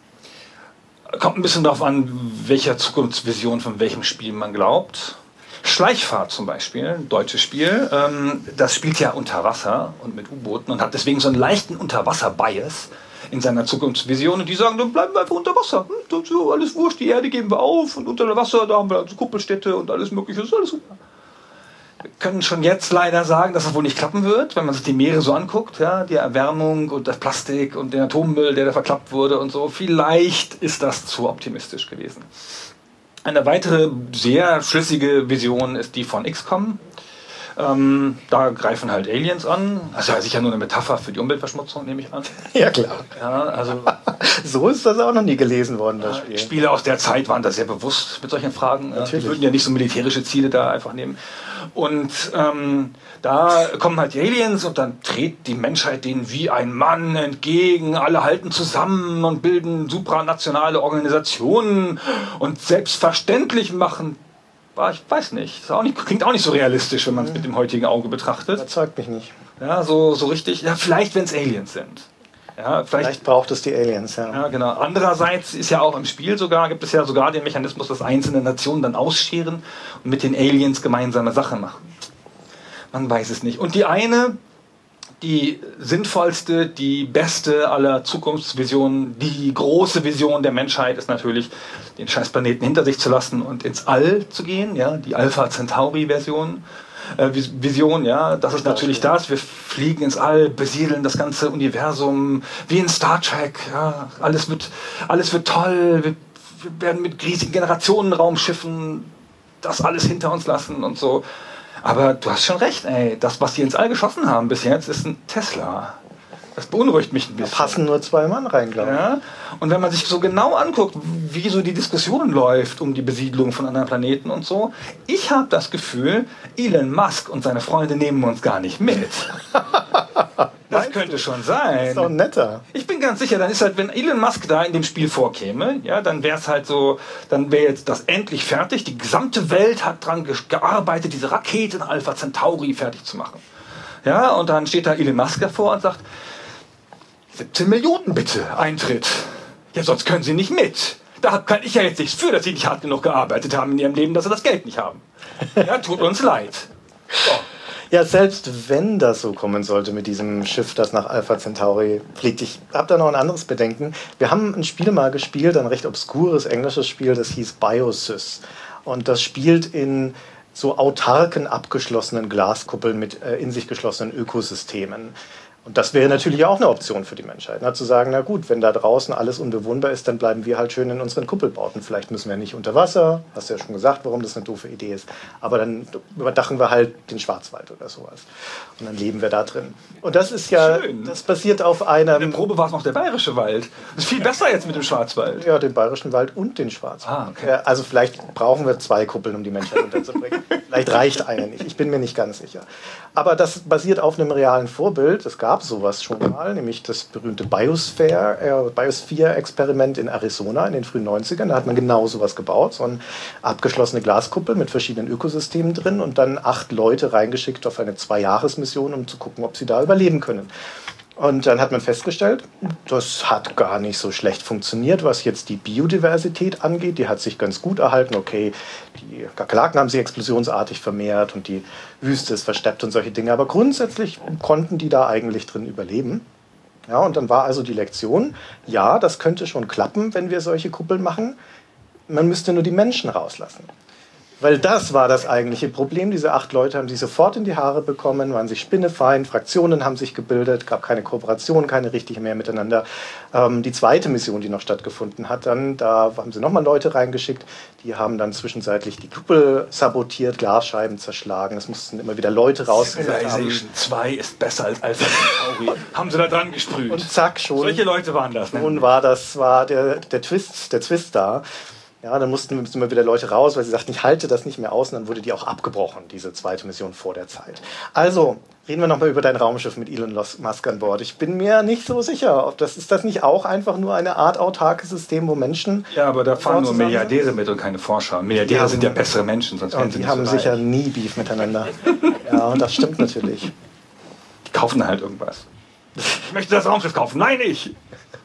Kommt ein bisschen darauf an, welcher Zukunftsvision von welchem Spiel man glaubt. Schleichfahrt zum Beispiel, ein deutsches Spiel, ähm, das spielt ja unter Wasser und mit U-Booten und hat deswegen so einen leichten Unterwasser-Bias in seiner Zukunftsvision. Und die sagen, dann bleiben wir einfach unter Wasser. Hm, so, alles wurscht, die Erde geben wir auf und unter Wasser, da haben wir also Kuppelstädte und alles mögliche, das ist alles super. Wir können schon jetzt leider sagen, dass das wohl nicht klappen wird, wenn man sich die Meere so anguckt, ja, die Erwärmung und das Plastik und den Atommüll, der da verklappt wurde und so. Vielleicht ist das zu optimistisch gewesen. Eine weitere sehr schlüssige Vision ist die von X COM. Ähm, da greifen halt Aliens an. Also sicher nur eine Metapher für die Umweltverschmutzung, nehme ich an. Ja, klar. Ja, also, so ist das auch noch nie gelesen worden, das Spiel. Spiele aus der Zeit waren da sehr bewusst mit solchen Fragen. Natürlich. Die würden ja nicht so militärische Ziele da einfach nehmen. Und ähm, da kommen halt die Aliens und dann tritt die Menschheit denen wie ein Mann entgegen. Alle halten zusammen und bilden supranationale Organisationen und selbstverständlich machen. Ich weiß nicht. Ist auch nicht, klingt auch nicht so realistisch, wenn man es mit dem heutigen Auge betrachtet. Überzeugt mich nicht. Ja, so, so richtig. Ja, vielleicht, wenn es Aliens sind. Ja, vielleicht, vielleicht braucht es die Aliens, ja. Ja, genau. Andererseits ist ja auch im Spiel sogar, gibt es ja sogar den Mechanismus, dass einzelne Nationen dann ausscheren und mit den Aliens gemeinsame Sachen machen. Man weiß es nicht. Und die eine, die sinnvollste, die beste aller Zukunftsvisionen, die große Vision der Menschheit ist natürlich, den Scheißplaneten hinter sich zu lassen und ins All zu gehen, ja, die Alpha Centauri-Version. äh, Vision, ja, das ist natürlich das. Wir fliegen ins All, besiedeln das ganze Universum, wie in Star Trek, ja, alles wird, alles wird toll, wir, wir werden mit riesigen Generationenraumschiffen das alles hinter uns lassen und so. Aber du hast schon recht, ey, das, was die ins All geschossen haben bis jetzt, ist ein Tesla. Das beunruhigt mich ein bisschen. Da passen nur zwei Mann rein, glaube ich. Ja? Und wenn man sich so genau anguckt, wie so die Diskussion läuft um die Besiedlung von anderen Planeten und so, ich habe das Gefühl, Elon Musk und seine Freunde nehmen uns gar nicht mit. Das könnte schon sein. Das ist doch netter. Ich bin ganz sicher, dann ist halt, wenn Elon Musk da in dem Spiel vorkäme, ja, dann wäre es halt so, dann wäre jetzt das endlich fertig. Die gesamte Welt hat dran ge- gearbeitet, diese Raketen Alpha Centauri fertig zu machen. Ja, und dann steht da Elon Musk davor und sagt, siebzehn Millionen bitte, Eintritt. Ja, sonst können Sie nicht mit. Da kann ich ja jetzt nichts für, dass Sie nicht hart genug gearbeitet haben in Ihrem Leben, dass Sie das Geld nicht haben. Ja, tut uns leid. So. Ja, selbst wenn das so kommen sollte mit diesem Schiff, das nach Alpha Centauri fliegt. Ich habe da noch ein anderes Bedenken. Wir haben ein Spiel mal gespielt, ein recht obskures englisches Spiel, das hieß Biosys. Und das spielt in so autarken, abgeschlossenen Glaskuppeln mit äh, in sich geschlossenen Ökosystemen. Und das wäre natürlich auch eine Option für die Menschheit, na, zu sagen, na gut, wenn da draußen alles unbewohnbar ist, dann bleiben wir halt schön in unseren Kuppelbauten. Vielleicht müssen wir nicht unter Wasser, hast du ja schon gesagt, warum das eine doofe Idee ist, aber dann überdachen wir halt den Schwarzwald oder sowas. Und dann leben wir da drin. Und das ist ja, schön. Das basiert auf einem... In der Probe war es noch der Bayerische Wald. Das ist viel besser jetzt mit dem Schwarzwald. Ja, den Bayerischen Wald und den Schwarzwald. Ah, okay. Ja, also vielleicht brauchen wir zwei Kuppeln, um die Menschheit unterzubringen. Vielleicht reicht eine nicht, ich bin mir nicht ganz sicher. Aber das basiert auf einem realen Vorbild. Es gab sowas schon mal, nämlich das berühmte Biosphere, äh, Biosphere-Experiment in Arizona in den frühen neunzigern. Da hat man genau sowas gebaut, so eine abgeschlossene Glaskuppel mit verschiedenen Ökosystemen drin und dann acht Leute reingeschickt auf eine Zwei-Jahres-Mission, um zu gucken, ob sie da überleben können. Und dann hat man festgestellt, das hat gar nicht so schlecht funktioniert, was jetzt die Biodiversität angeht. Die hat sich ganz gut erhalten. Okay, die Kakerlaken haben sich explosionsartig vermehrt und die Wüste ist versteppt und solche Dinge. Aber grundsätzlich konnten die da eigentlich drin überleben. Ja, und dann war also die Lektion, ja, das könnte schon klappen, wenn wir solche Kuppeln machen. Man müsste nur die Menschen rauslassen. Weil das war das eigentliche Problem. Diese acht Leute haben sich sofort in die Haare bekommen, waren sich spinnefeind, Fraktionen haben sich gebildet, gab keine Kooperation, keine richtige mehr miteinander. Ähm, die zweite Mission, die noch stattgefunden hat, dann, da haben sie nochmal Leute reingeschickt, die haben dann zwischenzeitlich die Kuppel sabotiert, Glasscheiben zerschlagen. Es mussten immer wieder Leute raus. Civilization zwei ist besser als Alpha Centauri. Haben sie da dran gesprüht. Und zack, schon. Solche Leute waren das. Ne? Nun war das war der, der Twist, der Twist da. Ja, dann mussten, mussten immer wieder Leute raus, weil sie sagten, ich halte das nicht mehr aus. Und dann wurde die auch abgebrochen, diese zweite Mission vor der Zeit. Also, reden wir nochmal über dein Raumschiff mit Elon Musk an Bord. Ich bin mir nicht so sicher, ob das ist das nicht auch einfach nur eine Art autarkes System, wo Menschen... Ja, aber da fahren nur Milliardäre mit und keine Forscher. Milliardäre sind ja bessere Menschen, sonst wären sie nicht so reich. Die haben sicher nie Beef miteinander. Ja, und das stimmt natürlich. Die kaufen halt irgendwas. Ich möchte das Raumschiff kaufen. Nein, ich!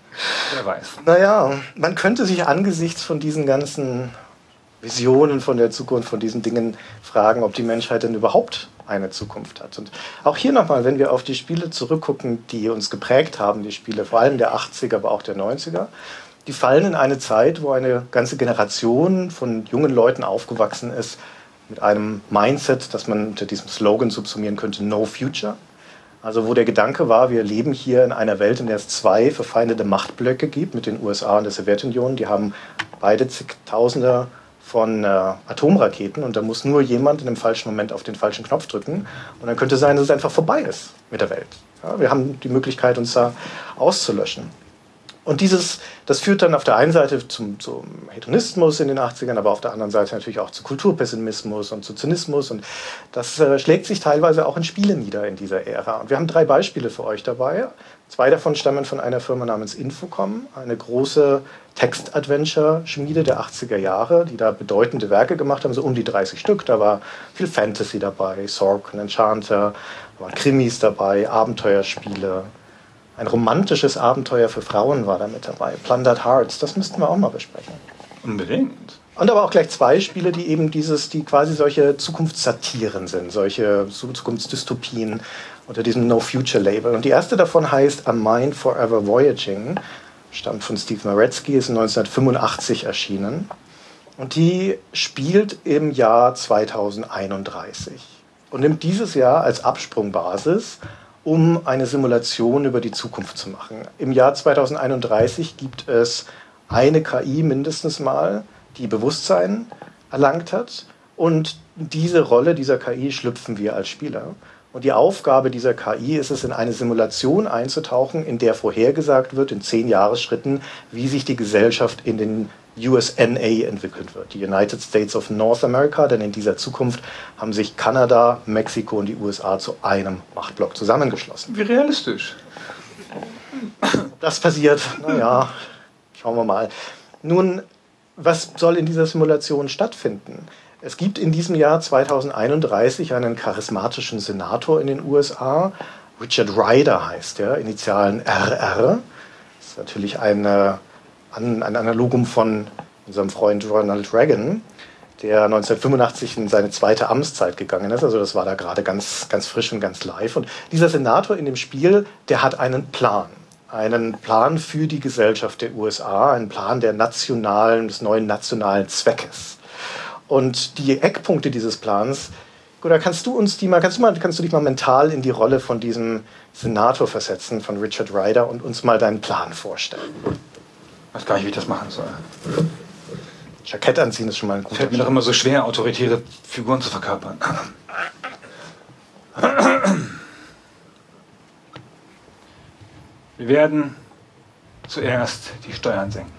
Wer weiß. Naja, man könnte sich angesichts von diesen ganzen Visionen von der Zukunft, von diesen Dingen fragen, ob die Menschheit denn überhaupt eine Zukunft hat. Und auch hier nochmal, wenn wir auf die Spiele zurückgucken, die uns geprägt haben, die Spiele vor allem der achtziger, aber auch der neunziger, die fallen in eine Zeit, wo eine ganze Generation von jungen Leuten aufgewachsen ist mit einem Mindset, das man unter diesem Slogan subsumieren könnte, No Future. Also wo der Gedanke war, wir leben hier in einer Welt, in der es zwei verfeindete Machtblöcke gibt, mit den U S A und der Sowjetunion. Die haben beide zigtausende von äh, Atomraketen und da muss nur jemand in dem falschen Moment auf den falschen Knopf drücken und dann könnte es sein, dass es einfach vorbei ist mit der Welt. Ja, wir haben die Möglichkeit, uns da auszulöschen. Und dieses, das führt dann auf der einen Seite zum, zum Hedonismus in den achtzigern, aber auf der anderen Seite natürlich auch zu Kulturpessimismus und zu Zynismus. Und das äh, schlägt sich teilweise auch in Spielen nieder in dieser Ära. Und wir haben drei Beispiele für euch dabei. Zwei davon stammen von einer Firma namens Infocom, eine große Text-Adventure-Schmiede der achtziger Jahre, die da bedeutende Werke gemacht haben, so um die dreißig Stück. Da war viel Fantasy dabei, Sork und Enchanter, da waren Krimis dabei, Abenteuerspiele. Ein romantisches Abenteuer für Frauen war da mit dabei. Plundered Hearts, das müssten wir auch mal besprechen. Unbedingt. Und aber auch gleich zwei Spiele, die eben dieses, die quasi solche Zukunftssatiren sind, solche Zukunftsdystopien unter diesem No-Future-Label. Und die erste davon heißt A Mind Forever Voyaging, stammt von Steve Meretzky, ist neunzehnhundertfünfundachtzig erschienen. Und die spielt im Jahr zweitausendeinunddreißig. und nimmt dieses Jahr als Absprungbasis, um eine Simulation über die Zukunft zu machen. Im Jahr zweitausendeinunddreißig gibt es eine K I mindestens mal, die Bewusstsein erlangt hat, und diese Rolle dieser K I schlüpfen wir als Spieler. Und die Aufgabe dieser K I ist es, in eine Simulation einzutauchen, in der vorhergesagt wird, in zehn Jahresschritten, wie sich die Gesellschaft in den U S N A entwickeln wird, die United States of North America, denn in dieser Zukunft haben sich Kanada, Mexiko und die U S A zu einem Machtblock zusammengeschlossen. Wie realistisch. Das passiert, naja, schauen wir mal. Nun, was soll in dieser Simulation stattfinden? Es gibt in diesem Jahr zweitausendeinunddreißig einen charismatischen Senator in den U S A, Richard Ryder heißt er, Initialen R R. Das ist natürlich eine ein Analogum von unserem Freund Ronald Reagan, der neunzehnhundertfünfundachtzig in seine zweite Amtszeit gegangen ist. Also das war da gerade ganz, ganz frisch und ganz live. Und dieser Senator in dem Spiel, der hat einen Plan. Einen Plan für die Gesellschaft der U S A, einen Plan der nationalen, des neuen nationalen Zweckes. Und die Eckpunkte dieses Plans, oder kannst du uns die mal, kannst du mal, kannst du dich mal mental in die Rolle von diesem Senator versetzen, von Richard Ryder, und uns mal deinen Plan vorstellen? Ich weiß gar nicht, wie ich das machen soll. Jackett anziehen ist schon mal ein guter Fällt mir doch immer so schwer, autoritäre Figuren zu verkörpern. Wir werden zuerst die Steuern senken.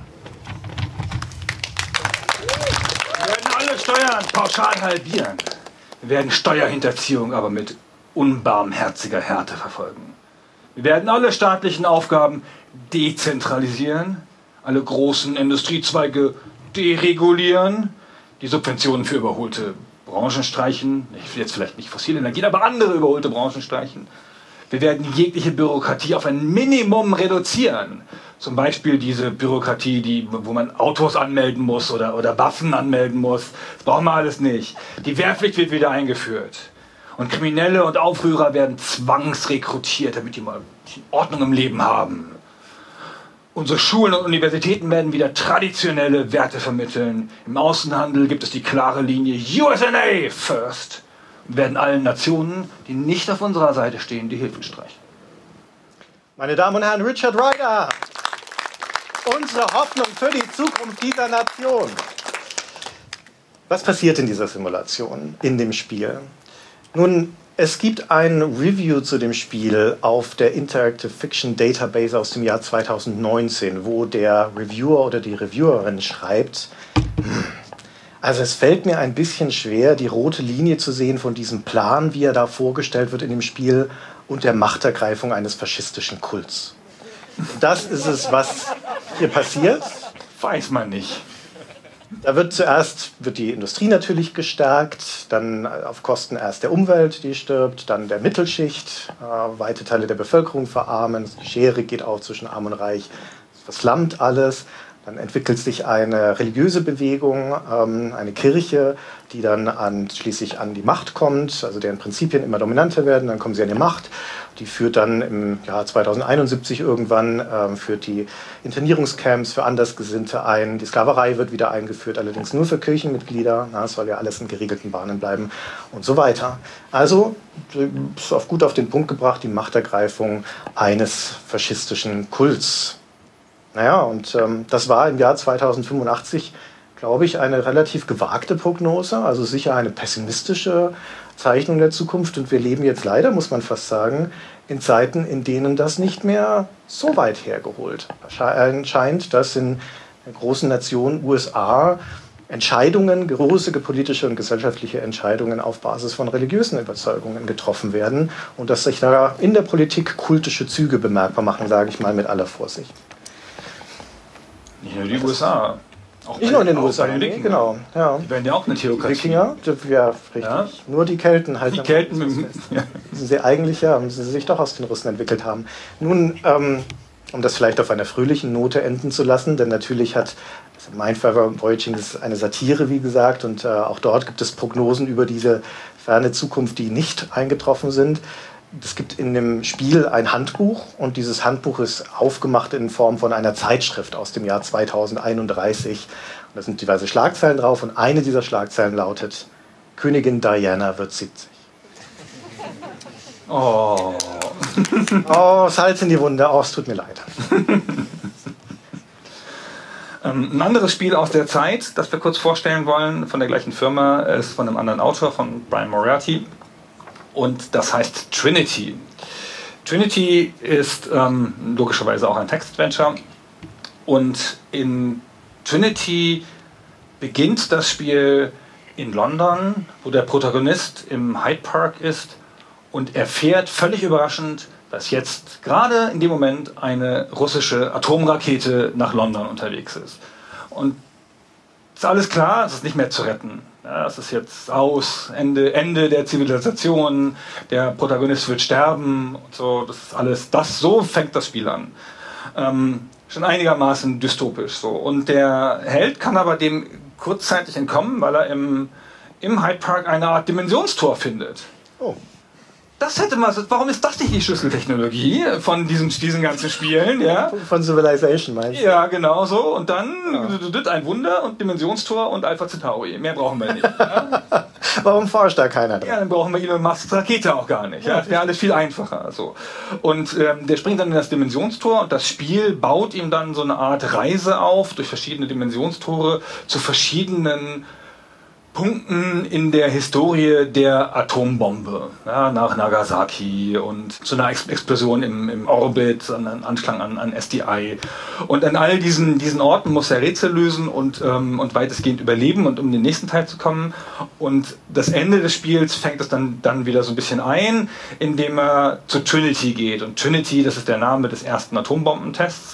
Wir werden alle Steuern pauschal halbieren. Wir werden Steuerhinterziehung aber mit unbarmherziger Härte verfolgen. Wir werden alle staatlichen Aufgaben dezentralisieren, alle großen Industriezweige deregulieren, die Subventionen für überholte Branchen streichen, jetzt vielleicht nicht fossile Energien, aber andere überholte Branchen streichen. Wir werden jegliche Bürokratie auf ein Minimum reduzieren. Zum Beispiel diese Bürokratie, die, wo man Autos anmelden muss oder, oder Waffen anmelden muss. Das brauchen wir alles nicht. Die Wehrpflicht wird wieder eingeführt. Und Kriminelle und Aufrührer werden zwangsrekrutiert, damit die mal Ordnung im Leben haben. Unsere Schulen und Universitäten werden wieder traditionelle Werte vermitteln. Im Außenhandel gibt es die klare Linie U S N A first. Und werden allen Nationen, die nicht auf unserer Seite stehen, die Hilfe streichen. Meine Damen und Herren, Richard Ryder, unsere Hoffnung für die Zukunft dieser Nation. Was passiert in dieser Simulation, in dem Spiel? Nun, es gibt ein Review zu dem Spiel auf der Interactive Fiction Database aus dem Jahr zweitausendneunzehn, wo der Reviewer oder die Reviewerin schreibt: Also es fällt mir ein bisschen schwer, die rote Linie zu sehen von diesem Plan, wie er da vorgestellt wird in dem Spiel, und der Machtergreifung eines faschistischen Kults. Das ist es, was hier passiert. Weiß man nicht. Da wird zuerst wird die Industrie natürlich gestärkt, dann auf Kosten erst der Umwelt, die stirbt, dann der Mittelschicht, äh, weite Teile der Bevölkerung verarmen, die Schere geht auf zwischen Arm und Reich, es verslammt alles. Dann entwickelt sich eine religiöse Bewegung, ähm, eine Kirche, die dann an, schließlich an die Macht kommt, also deren Prinzipien immer dominanter werden, dann kommen sie an die Macht. Die führt dann im Jahr zweitausendeinundsiebzig irgendwann, ähm, führt die Internierungscamps für Andersgesinnte ein. Die Sklaverei wird wieder eingeführt, allerdings nur für Kirchenmitglieder. Na, es soll ja alles in geregelten Bahnen bleiben und so weiter. Also, ist auf gut auf den Punkt gebracht, die Machtergreifung eines faschistischen Kults. Naja, und ähm, das war im Jahr zweitausendfünfundachtzig, glaube ich, eine relativ gewagte Prognose, also sicher eine pessimistische Zeichnung der Zukunft. Und wir leben jetzt leider, muss man fast sagen, in Zeiten, in denen das nicht mehr so weit hergeholt scheint, dass in der großen Nation U S A Entscheidungen, große politische und gesellschaftliche Entscheidungen auf Basis von religiösen Überzeugungen getroffen werden und dass sich da in der Politik kultische Züge bemerkbar machen, sage ich mal mit aller Vorsicht. Nicht nur die U S A. Auch Nicht nur in den U S A, bei den nee, genau. Ja. Die werden ja auch eine Theokratie. Wikinger, ja, richtig. Ja? Nur die Kelten halt. Die Kelten, mit, ja. Sind sie eigentlich, ja, sie sich doch aus den Russen entwickelt haben. Nun, ähm, um das vielleicht auf einer fröhlichen Note enden zu lassen, denn natürlich hat also Mindfire Voyaging ist eine Satire, wie gesagt, und äh, auch dort gibt es Prognosen über diese ferne Zukunft, die nicht eingetroffen sind. Es gibt in dem Spiel ein Handbuch und dieses Handbuch ist aufgemacht in Form von einer Zeitschrift aus dem Jahr zweitausendeinunddreißig. Und da sind diverse Schlagzeilen drauf und eine dieser Schlagzeilen lautet: Königin Diana wird siebzig. Oh. Oh, Salz in die Wunde. Oh, es tut mir leid. Ein anderes Spiel aus der Zeit, das wir kurz vorstellen wollen, von der gleichen Firma, ist von einem anderen Autor, von Brian Moriarty. Und das heißt Trinity. Trinity ist ähm, logischerweise auch ein Text-Adventure. Und in Trinity beginnt das Spiel in London, wo der Protagonist im Hyde Park ist und erfährt völlig überraschend, dass jetzt gerade in dem Moment eine russische Atomrakete nach London unterwegs ist. Und ist alles klar, es ist nicht mehr zu retten. Ja, es ist jetzt aus, Ende, Ende der Zivilisation, der Protagonist wird sterben und so, das ist alles, das, so fängt das Spiel an. Ähm, schon einigermaßen dystopisch so. Und der Held kann aber dem kurzzeitig entkommen, weil er im, im Hyde Park eine Art Dimensionstor findet. Oh. Das hätte man, warum ist das nicht die Schlüsseltechnologie von diesen, diesen ganzen Spielen? Ja? Von Civilization meinst du? Ja, genau so. Und dann Ja. ein Wunder und Dimensionstor und Alpha Centauri. Mehr brauchen wir nicht. Ja, Warum forscht da keiner dran? ja dann brauchen wir Elon Musks Rakete auch gar nicht. Ja? Das wäre alles viel einfacher. So. Und ähm, der springt dann in das Dimensionstor und das Spiel baut ihm dann so eine Art Reise auf durch verschiedene Dimensionstore zu verschiedenen Punkten in der Historie der Atombombe, ja, nach Nagasaki und zu einer Ex Explosion im, im Orbit, an einen Anschlag an, an S D I. Und an all diesen, diesen Orten muss er Rätsel lösen und, ähm, und weitestgehend überleben und um in den nächsten Teil zu kommen. Und das Ende des Spiels fängt es dann, dann wieder so ein bisschen ein, indem er zu Trinity geht. Und Trinity, das ist der Name des ersten Atombombentests.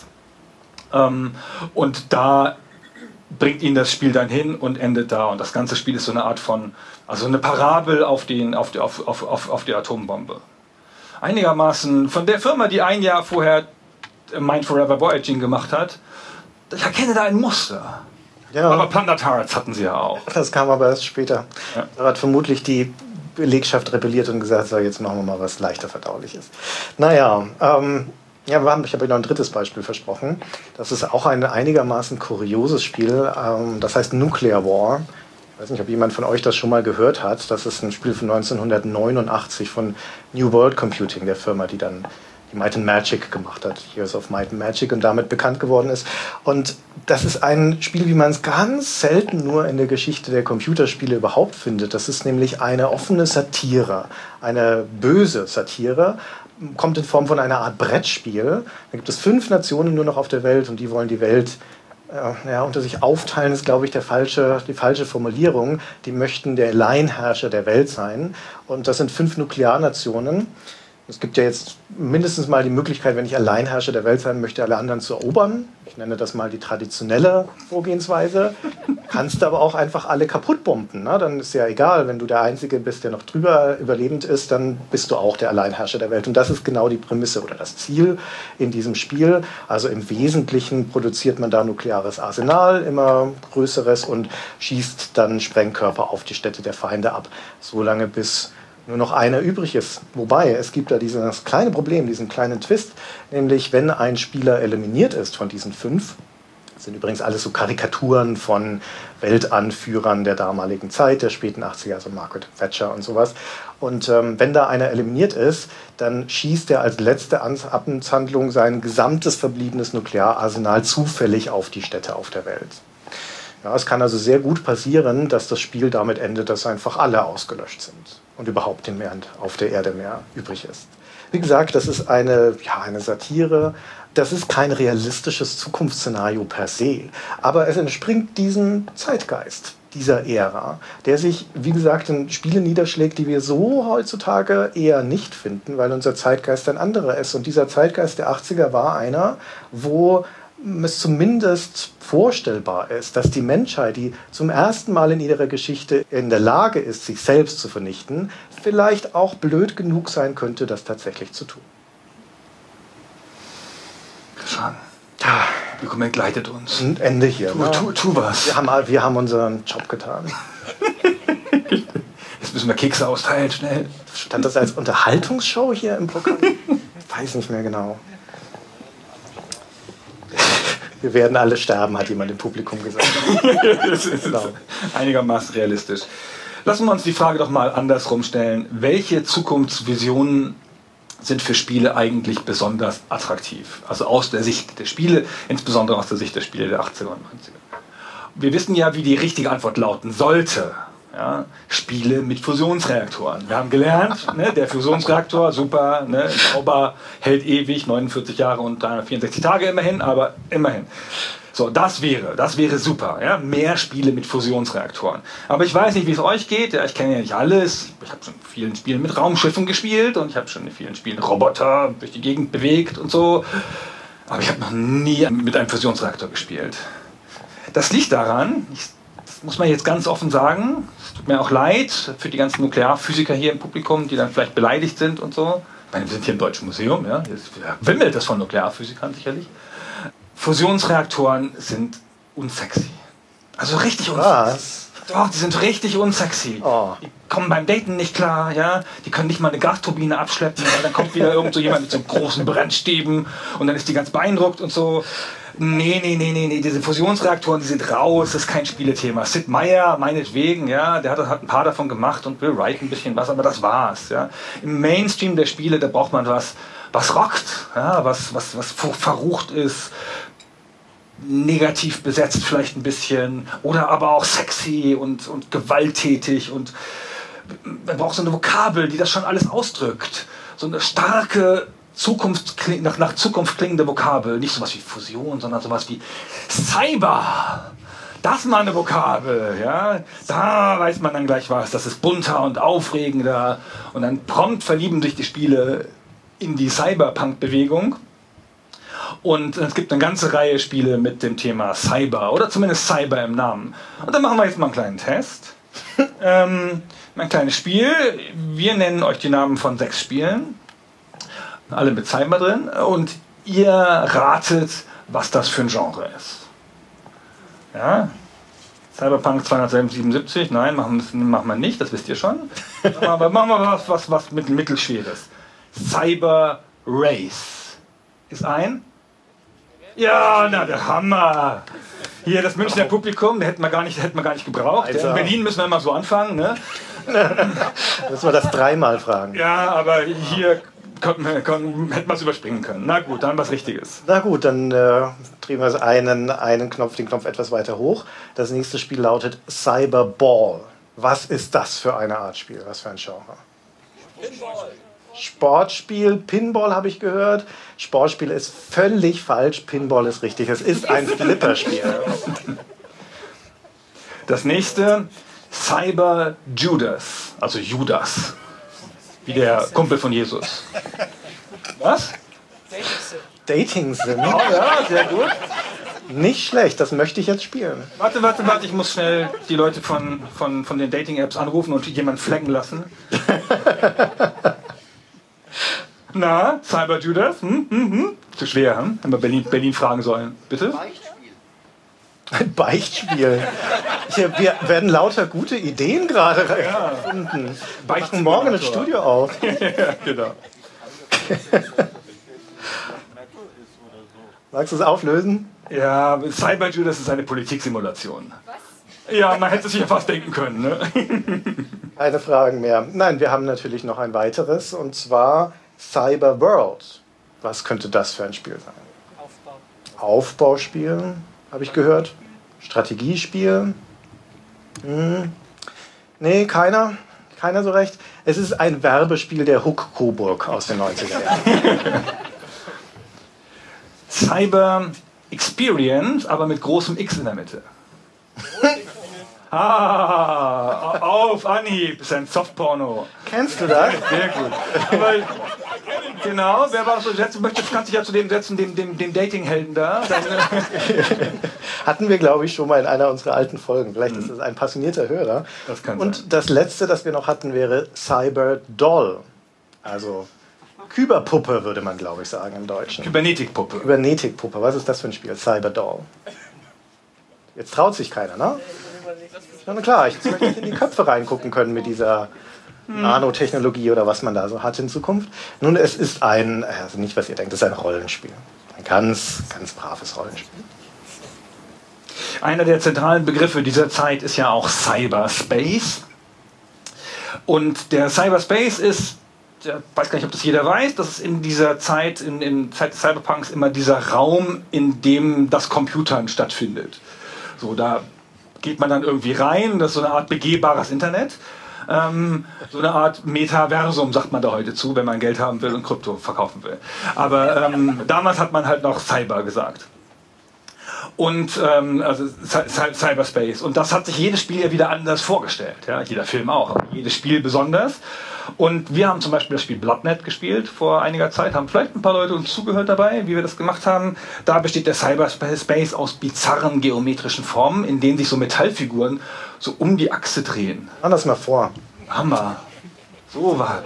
Ähm, und da bringt ihn das Spiel dann hin und endet da. Und das ganze Spiel ist so eine Art von, also eine Parabel auf, den, auf, die, auf, auf, auf, auf die Atombombe. Einigermaßen von der Firma, die ein Jahr vorher Mind Forever Voyaging gemacht hat. Ich erkenne da ein Muster. Ja. Aber Planetarians hatten sie ja auch. Das kam aber erst später. Ja. Da hat vermutlich die Belegschaft rebelliert und gesagt, so, jetzt machen wir mal was leichter Verdauliches. Naja, ähm, ja, wir haben, ich habe Ihnen noch ein drittes Beispiel versprochen. Das ist auch ein einigermaßen kurioses Spiel. Ähm, das heißt Nuclear War. Ich weiß nicht, ob jemand von euch das schon mal gehört hat. Das ist ein Spiel von neunzehnhundertneunundachtzig von New World Computing, der Firma, die dann die Might and Magic gemacht hat, Years of Might and Magic, und damit bekannt geworden ist. Und das ist ein Spiel, wie man es ganz selten nur in der Geschichte der Computerspiele überhaupt findet. Das ist nämlich eine offene Satire, eine böse Satire, kommt in Form von einer Art Brettspiel. Da gibt es fünf Nationen nur noch auf der Welt und die wollen die Welt äh, ja, unter sich aufteilen, ist, glaube ich, der falsche, die falsche Formulierung. Die möchten der Alleinherrscher der Welt sein. Und das sind fünf Nuklearnationen. Es gibt ja jetzt mindestens mal die Möglichkeit, wenn ich Alleinherrscher der Welt sein möchte, alle anderen zu erobern. Ich nenne das mal die traditionelle Vorgehensweise. Kannst du aber auch einfach alle kaputt bomben. Ne? Dann ist ja egal, wenn du der Einzige bist, der noch drüber überlebend ist, dann bist du auch der Alleinherrscher der Welt. Und das ist genau die Prämisse oder das Ziel in diesem Spiel. Also im Wesentlichen produziert man da nukleares Arsenal, immer größeres, und schießt dann Sprengkörper auf die Städte der Feinde ab. Solange bis nur noch einer übrig ist. Wobei, es gibt da dieses kleine Problem, diesen kleinen Twist, nämlich wenn ein Spieler eliminiert ist von diesen fünf, das sind übrigens alles so Karikaturen von Weltanführern der damaligen Zeit, der späten achtziger, also Margaret Thatcher und sowas. Und ähm, wenn da einer eliminiert ist, dann schießt er als letzte Amtshandlung sein gesamtes verbliebenes Nukleararsenal zufällig auf die Städte auf der Welt. Ja, es kann also sehr gut passieren, dass das Spiel damit endet, dass einfach alle ausgelöscht sind und überhaupt niemand auf der Erde mehr übrig ist. Wie gesagt, das ist eine, ja, eine Satire. Das ist kein realistisches Zukunftsszenario per se, aber es entspringt diesem Zeitgeist dieser Ära, der sich, wie gesagt, in Spiele niederschlägt, die wir so heutzutage eher nicht finden, weil unser Zeitgeist ein anderer ist. Und dieser Zeitgeist der achtziger war einer, wo es zumindest vorstellbar ist, dass die Menschheit, die zum ersten Mal in ihrer Geschichte in der Lage ist, sich selbst zu vernichten, vielleicht auch blöd genug sein könnte, das tatsächlich zu tun. Christian, ja, das Dokument leitet uns. Und Ende hier. Tu, ne? tu, tu was. Wir haben, wir haben unseren Job getan. Jetzt müssen wir Kekse austeilen, schnell. Stand das als Unterhaltungsshow hier im Programm? Ich weiß nicht mehr genau. Wir werden alle sterben, hat jemand im Publikum gesagt. Das ist Genau. einigermaßen realistisch. Lassen wir uns die Frage doch mal andersrum stellen. Welche Zukunftsvisionen sind für Spiele eigentlich besonders attraktiv? Also aus der Sicht der Spiele, insbesondere aus der Sicht der Spiele der achtziger und neunziger. Wir wissen ja, wie die richtige Antwort lauten sollte. Ja, Spiele mit Fusionsreaktoren. Wir haben gelernt, ne, der Fusionsreaktor, super, ne, sauber, hält ewig, neunundvierzig Jahre und dreihundertvierundsechzig Tage immerhin, aber immerhin. So, das wäre, das wäre super, ja, mehr Spiele mit Fusionsreaktoren. Aber ich weiß nicht, wie es euch geht, ja, ich kenne ja nicht alles. Ich habe schon in vielen Spielen mit Raumschiffen gespielt und ich habe schon in vielen Spielen Roboter durch die Gegend bewegt und so. Aber ich habe noch nie mit einem Fusionsreaktor gespielt. Das liegt daran, ich, das muss man jetzt ganz offen sagen, es tut mir auch leid für die ganzen Nuklearphysiker hier im Publikum, die dann vielleicht beleidigt sind und so. Ich meine, wir sind hier im Deutschen Museum, ja, jetzt wimmelt das von Nuklearphysikern sicherlich. Fusionsreaktoren sind unsexy. Also richtig unsexy. Was? Doch, die sind richtig unsexy. Oh. Die kommen beim Daten nicht klar, ja. Die können nicht mal eine Gasturbine abschleppen, weil dann kommt wieder irgend so jemand mit so großen Brennstäben und dann ist die ganz beeindruckt und so. Nee, nee, nee, nee, nee, diese Fusionsreaktoren, die sind raus, das ist kein Spielethema. Sid Meier, meinetwegen, ja, der hat, hat ein paar davon gemacht und Will Wright ein bisschen was, aber das war's, ja. Im Mainstream der Spiele, da braucht man was, was rockt, ja, was, was, was verrucht ist, negativ besetzt vielleicht ein bisschen oder aber auch sexy und, und gewalttätig und man braucht so eine Vokabel, die das schon alles ausdrückt. So eine starke Zukunft, nach, nach Zukunft klingende Vokabel, nicht sowas wie Fusion, sondern sowas wie Cyber. Das ist mal eine Vokabel, ja. Da weiß man dann gleich was. Das ist bunter und aufregender und dann prompt verlieben sich die Spiele in die Cyberpunk-Bewegung. Und es gibt eine ganze Reihe Spiele mit dem Thema Cyber oder zumindest Cyber im Namen. Und dann machen wir jetzt mal einen kleinen Test. ähm, ein kleines Spiel. Wir nennen euch die Namen von sechs Spielen. Alle mit Cyber drin. Und ihr ratet, was das für ein Genre ist. Ja? Cyberpunk zweihundertsiebenundsiebzig, nein, machen wir, machen wir nicht, das wisst ihr schon. Aber machen wir was, was, was mit Mittelschweres. Cyber Race ist ein. Ja, na, der Hammer. Hier, das Münchner Publikum, der hätten wir gar nicht, hätten wir gar nicht gebraucht. Also. In Berlin müssen wir immer so anfangen, ne? Müssen wir das dreimal fragen. Ja, aber hier konnten wir, konnten, hätten wir es überspringen können. Na gut, dann was Richtiges. Na gut, dann äh, drehen wir einen, einen Knopf, den Knopf etwas weiter hoch. Das nächste Spiel lautet Cyberball. Was ist das für eine Art Spiel? Was für ein Genre? Pinball. Sportspiel, Pinball habe ich gehört. Sportspiel ist völlig falsch, Pinball ist richtig. Es ist ein Flipperspiel. Das nächste, Cyber Judas, also Judas, wie der Kumpel von Jesus. Was? Dating Sim. Oh ja, sehr gut. Nicht schlecht, das möchte ich jetzt spielen. Warte, warte, warte, ich muss schnell die Leute von, von, von den Dating-Apps anrufen und jemanden flaggen lassen. Na, Cyber Judas? Hm, hm, hm. Zu schwer, hm? Wenn wir Berlin, Berlin fragen sollen. Bitte? Ein Beichtspiel. Hier, wir werden lauter gute Ideen gerade Ja. finden. Beichten morgen das Studio auf. Ja, genau. Magst du es auflösen? Ja, Cyber Judas ist eine Politiksimulation. Was? Ja, man hätte es sich ja fast denken können, ne? Keine Fragen mehr. Nein, wir haben natürlich noch ein weiteres, und zwar Cyber World. Was könnte das für ein Spiel sein? Aufbau. Aufbauspiel, habe ich gehört. Strategiespiel. Hm. Nee, keiner. Keiner so recht. Es ist ein Werbespiel der Huck-Coburg aus den neunziger Jahren. Cyber Experience, aber mit großem X in der Mitte. Ah, auf Anhieb, ist ein Softporno. Kennst du das? Sehr gut. Aber, genau, wer war so setzen möchte, kannst dich ja zu dem setzen, dem, dem, dem Dating-Helden da. Dann, Hatten wir, glaube ich, schon mal in einer unserer alten Folgen. Vielleicht ist das ein passionierter Hörer. Das kann Und sein. das letzte, das wir noch hatten, wäre Cyber Doll. Also Kyberpuppe, würde man, glaube ich, sagen im Deutschen. Kybernetikpuppe. Kybernetikpuppe. Was ist das für ein Spiel? Cyber Doll. Jetzt traut sich keiner, ne? Na klar, ich möchte nicht in die Köpfe reingucken können mit dieser Nanotechnologie oder was man da so hat in Zukunft. Nun, es ist ein, also nicht, was ihr denkt, es ist ein Rollenspiel. Ein ganz, ganz braves Rollenspiel. Einer der zentralen Begriffe dieser Zeit ist ja auch Cyberspace. Und der Cyberspace ist, ich weiß gar nicht, ob das jeder weiß, dass es in dieser Zeit, in, in Zeit des Cyberpunks immer dieser Raum, in dem das Computern stattfindet. So, da geht man dann irgendwie rein, das ist so eine Art begehbares Internet. Ähm, so eine Art Metaversum, sagt man da heute zu, wenn man Geld haben will und Krypto verkaufen will. Aber ähm, damals hat man halt noch Cyber gesagt. Und ähm, also Cyberspace. Und das hat sich jedes Spiel ja wieder anders vorgestellt. Ja? Jeder Film auch, aber jedes Spiel besonders. Und wir haben zum Beispiel das Spiel Bloodnet gespielt vor einiger Zeit, haben vielleicht ein paar Leute uns zugehört dabei, wie wir das gemacht haben. Da besteht der Cyberspace aus bizarren geometrischen Formen, in denen sich so Metallfiguren so um die Achse drehen. Mach das mal vor. Hammer. So war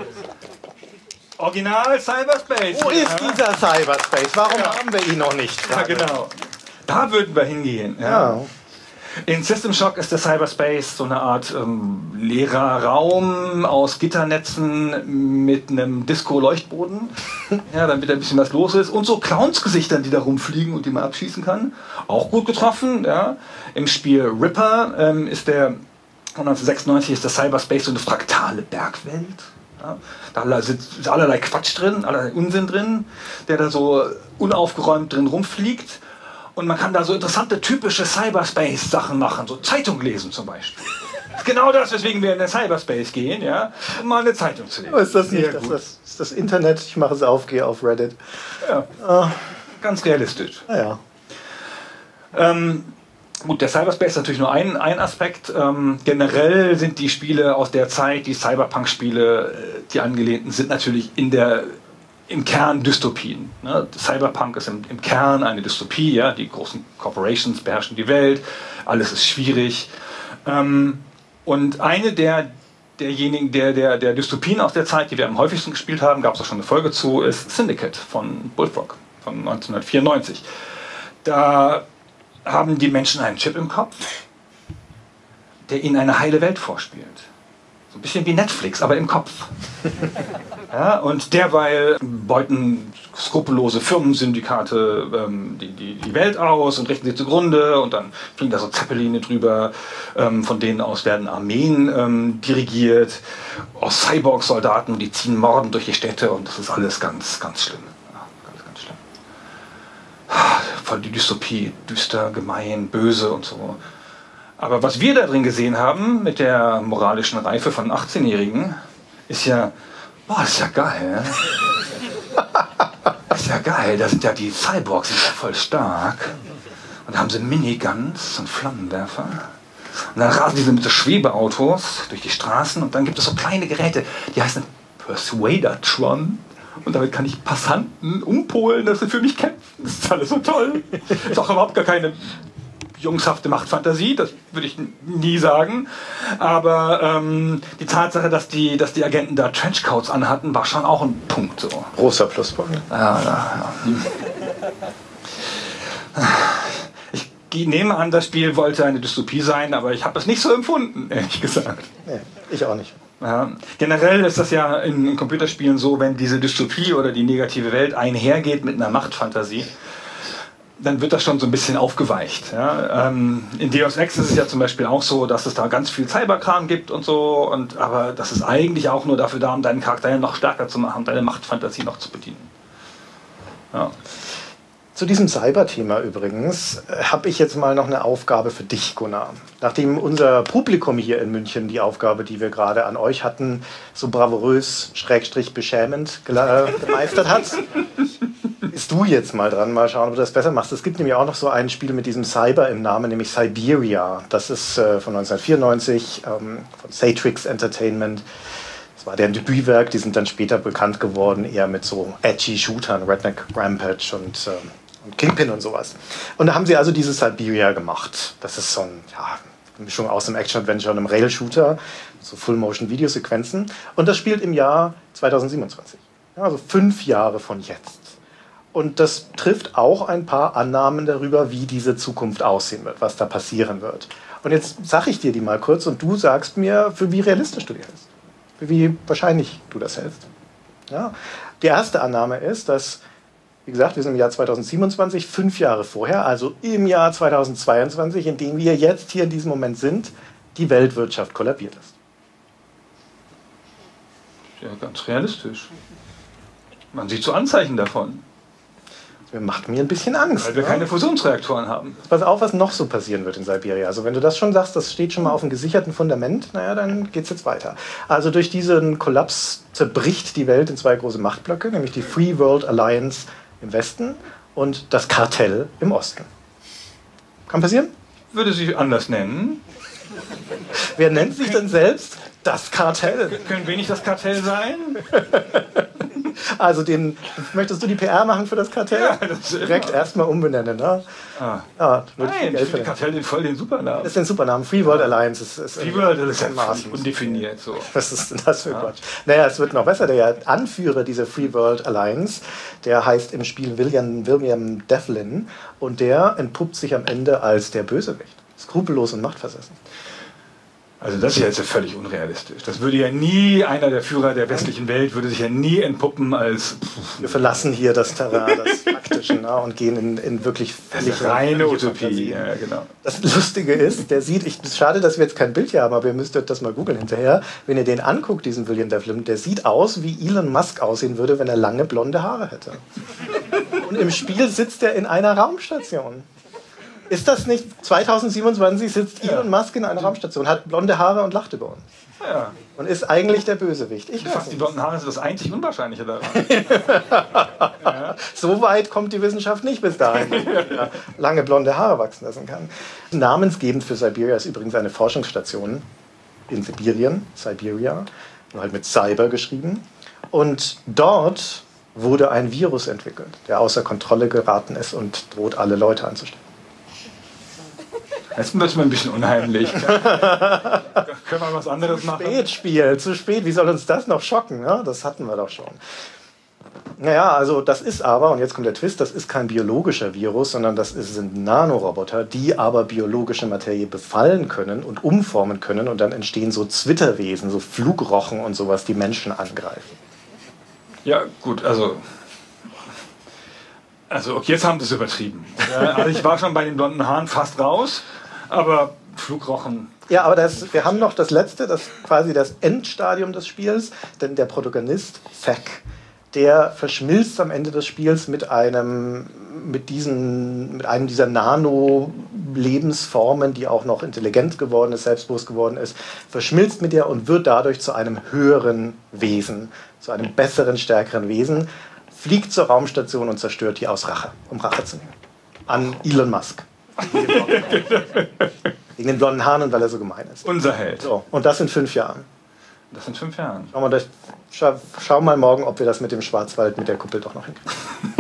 Original Cyberspace. Wo ist ja? dieser Cyberspace? Warum Ja. haben wir ihn noch nicht? Ja, genau. Da würden wir hingehen. Ja. Ja. In System Shock ist der Cyberspace so eine Art ähm, leerer Raum aus Gitternetzen mit einem Disco-Leuchtboden, ja, damit ein bisschen was los ist. Und so Clowns-Gesichtern, die da rumfliegen und die man abschießen kann. Auch gut getroffen. Ja. Im Spiel Ripper ähm, ist der von neunzehnhundertsechsundneunzig ist der Cyberspace so eine fraktale Bergwelt. Ja. Da ist allerlei Quatsch drin, allerlei Unsinn drin, der da so unaufgeräumt drin rumfliegt. Und man kann da so interessante, typische Cyberspace-Sachen machen, so Zeitung lesen zum Beispiel. Genau das, weswegen wir in den Cyberspace gehen, ja, um mal eine Zeitung zu lesen. Aber ist das nicht Sehr das, gut. das, ist das Internet? Ich mache es auf, gehe auf Reddit. Ja, Ah, ganz realistisch. naja. Ähm, gut, der Cyberspace ist natürlich nur ein, ein Aspekt. Ähm, generell sind die Spiele aus der Zeit, die Cyberpunk-Spiele, äh, die angelehnten, sind natürlich in der im Kern Dystopien. Ne? Cyberpunk ist im, im Kern eine Dystopie, ja? Die großen Corporations beherrschen die Welt, alles ist schwierig. Ähm, und eine der derjenigen, der, der, der Dystopien aus der Zeit, die wir am häufigsten gespielt haben, gab es auch schon eine Folge zu, ist Syndicate von Bullfrog von neunzehnhundertvierundneunzig. Da haben die Menschen einen Chip im Kopf, der ihnen eine heile Welt vorspielt. So ein bisschen wie Netflix, aber im Kopf. Ja, und derweil beuten skrupellose Firmensyndikate ähm, die, die, die Welt aus und richten sie zugrunde und dann fliegen da so Zeppeline drüber, ähm, von denen aus werden Armeen ähm, dirigiert, aus Cyborg-Soldaten, die ziehen mordend durch die Städte und das ist alles ganz, ganz schlimm. Ja, ganz, ganz schlimm. Voll die Dystopie, düster, gemein, böse und so. Aber was wir da drin gesehen haben, mit der moralischen Reife von achtzehnjährigen, ist ja, boah, das ist ja geil. Das ist ja geil, da sind ja die Cyborgs, die sind ja voll stark. Und da haben sie Miniguns und Flammenwerfer. Und dann rasen diese mit so Schwebeautos durch die Straßen und dann gibt es so kleine Geräte, die heißen Persuadertron. Und damit kann ich Passanten umpolen, dass sie für mich kämpfen. Das ist alles so toll. Das ist auch überhaupt gar keine jungshafte Machtfantasie, das würde ich nie sagen. Aber ähm, die Tatsache, dass die, dass die Agenten da Trenchcoats anhatten, war schon auch ein Punkt. So. Großer Pluspunkt. Ja, ja, ja. Ich nehme an, das Spiel wollte eine Dystopie sein, aber ich habe es nicht so empfunden, ehrlich gesagt. Nee, ich auch nicht. Ja, generell ist das ja in, in Computerspielen so, wenn diese Dystopie oder die negative Welt einhergeht mit einer Machtfantasie, dann wird das schon so ein bisschen aufgeweicht. Ja? Ähm, in Deus Ex ist es ja zum Beispiel auch so, dass es da ganz viel Cyberkram gibt und so, und, aber das ist eigentlich auch nur dafür da, um deinen Charakter noch stärker zu machen, deine Machtfantasie noch zu bedienen. Ja. Zu diesem Cyber-Thema übrigens äh, habe ich jetzt mal noch eine Aufgabe für dich, Gunnar. Nachdem unser Publikum hier in München die Aufgabe, die wir gerade an euch hatten, so bravourös, schrägstrich beschämend gele- äh, gemeistert hat, bist du jetzt mal dran, mal schauen, ob du das besser machst. Es gibt nämlich auch noch so ein Spiel mit diesem Cyber im Namen, nämlich Siberia. Das ist äh, von neunzehnhundertvierundneunzig, ähm, von Satrix Entertainment. Das war deren Debütwerk, die sind dann später bekannt geworden, eher mit so edgy Shootern, Redneck Rampage und, ähm, und Kingpin und sowas. Und da haben sie also dieses Siberia gemacht. Das ist so ein, ja, eine Mischung aus einem Action-Adventure und einem Rail-Shooter, so Full-Motion-Videosequenzen. Und das spielt im Jahr zweitausendsiebenundzwanzig. Ja, also fünf Jahre von jetzt. Und das trifft auch ein paar Annahmen darüber, wie diese Zukunft aussehen wird, was da passieren wird. Und jetzt sage ich dir die mal kurz und du sagst mir, für wie realistisch du die hältst. Für wie wahrscheinlich du das hältst. Ja? Die erste Annahme ist, dass, wie gesagt, wir sind im Jahr zweitausendsiebenundzwanzig, fünf Jahre vorher, also im Jahr zweitausendzweiundzwanzig, in dem wir jetzt hier in diesem Moment sind, die Weltwirtschaft kollabiert ist. Ja, ganz realistisch. Man sieht so Anzeichen davon. Das macht mir ein bisschen Angst. Weil wir ne? keine Fusionsreaktoren haben. Pass auf, was noch so passieren wird in Siberia. Also wenn du das schon sagst, das steht schon mal auf einem gesicherten Fundament, naja, dann geht es jetzt weiter. Also durch diesen Kollaps zerbricht die Welt in zwei große Machtblöcke, nämlich die Free World Alliance im Westen und das Kartell im Osten. Kann passieren? Würde sie anders nennen. Wer nennt sich denn selbst das Kartell? Können wir nicht das Kartell sein? Also den, möchtest du die P R machen für das Kartell? Ja, das ist direkt erstmal umbenennen, ne? Ah. Ja, würde ich viel Nein, Geld ich finde verdienen. Kartell den voll den Supernamen. Das ist ein Supernamen. Free World Alliance ist, ist Free World, das ist ja ein Maß. völlig undefiniert. So. Was ist denn das für Quatsch? Naja, es wird noch besser. Der Anführer dieser Free World Alliance, der heißt im Spiel William, William Devlin und der entpuppt sich am Ende als der Bösewicht. Skrupellos und machtversessen. Also das ist ja jetzt völlig unrealistisch. Das würde ja nie, einer der Führer der westlichen Welt würde sich ja nie entpuppen als... Wir verlassen hier das Terrain, das Faktische, ne, und gehen in, in wirklich völlig reine Utopie. Ja, genau. Das Lustige ist, der sieht, ich, schade, dass wir jetzt kein Bild hier haben, aber ihr müsst das mal googeln hinterher. Wenn ihr den anguckt, diesen William Devlin, der sieht aus, wie Elon Musk aussehen würde, wenn er lange blonde Haare hätte. Und im Spiel sitzt er in einer Raumstation. Ist das nicht, zweitausendsiebenundzwanzig sitzt Ja. Elon Musk in einer Raumstation, hat blonde Haare und lacht über uns. Ja. Und ist eigentlich der Bösewicht. Ich weiß Fast die nicht. blonden Haare sind das einzig Unwahrscheinliche daran. So weit kommt die Wissenschaft nicht bis dahin, dass man ja lange blonde Haare wachsen lassen kann. Namensgebend für Siberia ist übrigens eine Forschungsstation in Sibirien, Siberia, nur halt mit Cyber geschrieben. Und dort wurde ein Virus entwickelt, der außer Kontrolle geraten ist und droht, alle Leute anzustecken. Jetzt wird es mir ein bisschen unheimlich. Können wir was anderes machen? Spätspiel, zu spät. Wie soll uns das noch schocken? Ne? Das hatten wir doch schon. Naja, also das ist aber, und jetzt kommt der Twist, das ist kein biologischer Virus, sondern das ist, sind Nanoroboter, die aber biologische Materie befallen können und umformen können und dann entstehen so Zwitterwesen, so Flugrochen und sowas, die Menschen angreifen. Ja, gut, also... Also, okay, jetzt haben sie es übertrieben. Ja, also ich war schon bei den blonden Haaren fast raus, aber Flugrochen... Ja, aber das, wir haben noch das Letzte, das quasi das Endstadium des Spiels, denn der Protagonist, Zack, der verschmilzt am Ende des Spiels mit einem, mit diesen, mit einem dieser Nano-Lebensformen, die auch noch intelligent geworden ist, selbstbewusst geworden ist, verschmilzt mit ihr und wird dadurch zu einem höheren Wesen, zu einem besseren, stärkeren Wesen, fliegt zur Raumstation und zerstört die aus Rache, um Rache zu nehmen. An Elon Musk. Wegen den blonden Haaren und weil er so gemein ist. Unser Held. So, und das in fünf Jahren. Das sind fünf Jahre. Schauen wir das, schau, schau mal morgen, ob wir das mit dem Schwarzwald, mit der Kuppel doch noch hinkriegen.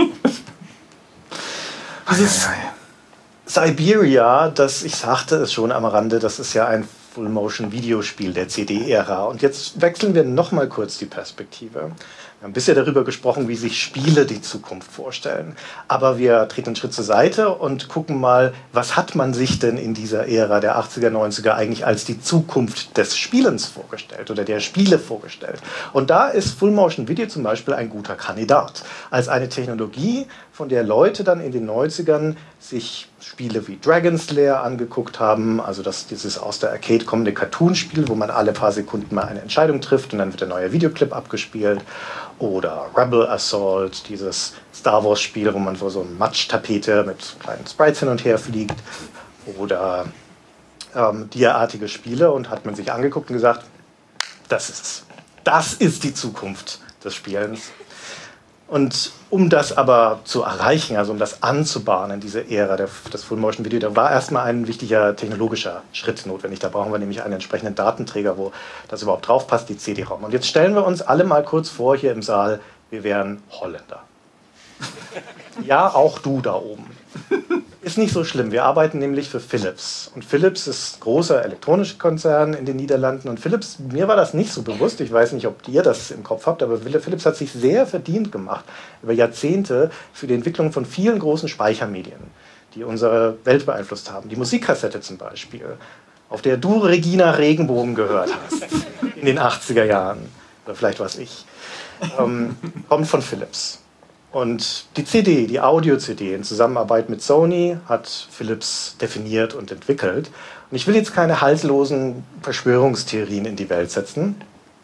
Dieses Siberia, das, ich sagte es schon am Rande, das ist ja ein Full-Motion-Videospiel der C D-Ära. Und jetzt wechseln wir noch mal kurz die Perspektive. Wir haben bisher darüber gesprochen, wie sich Spiele die Zukunft vorstellen. Aber wir treten einen Schritt zur Seite und gucken mal, was hat man sich denn in dieser Ära der achtziger, neunziger eigentlich als die Zukunft des Spielens vorgestellt oder der Spiele vorgestellt. Und da ist Full-Motion-Video zum Beispiel ein guter Kandidat. Als eine Technologie, von der Leute dann in den neunzigern sich Spiele wie Dragon's Lair angeguckt haben, also das, dieses aus der Arcade kommende Cartoon-Spiel, wo man alle paar Sekunden mal eine Entscheidung trifft und dann wird der neue Videoclip abgespielt. Oder Rebel Assault, dieses Star Wars Spiel, wo man vor so einer Matsch-Tapete mit kleinen Sprites hin und her fliegt. Oder ähm, derartige Spiele, und hat man sich angeguckt und gesagt, das ist es. Das ist die Zukunft des Spielens. Und um das aber zu erreichen, also um das anzubahnen, diese Ära der, des Full-Motion-Video, da war erstmal ein wichtiger technologischer Schritt notwendig. Da brauchen wir nämlich einen entsprechenden Datenträger, wo das überhaupt drauf passt, die C D-ROM. Und jetzt stellen wir uns alle mal kurz vor, hier im Saal, wir wären Holländer. Ja, auch du da oben. Ist nicht so schlimm. Wir arbeiten nämlich für Philips. Und Philips ist ein großer elektronischer Konzern in den Niederlanden. Und Philips, mir war das nicht so bewusst. Ich weiß nicht, ob ihr das im Kopf habt, aber Philips hat sich sehr verdient gemacht über Jahrzehnte für die Entwicklung von vielen großen Speichermedien, die unsere Welt beeinflusst haben. Die Musikkassette zum Beispiel, auf der du Regina Regenbogen gehört hast in den achtziger Jahren. Oder vielleicht was ich. Ähm, kommt von Philips. Und die C D, die Audio-C D in Zusammenarbeit mit Sony hat Philips definiert und entwickelt. Und ich will jetzt keine haltlosen Verschwörungstheorien in die Welt setzen.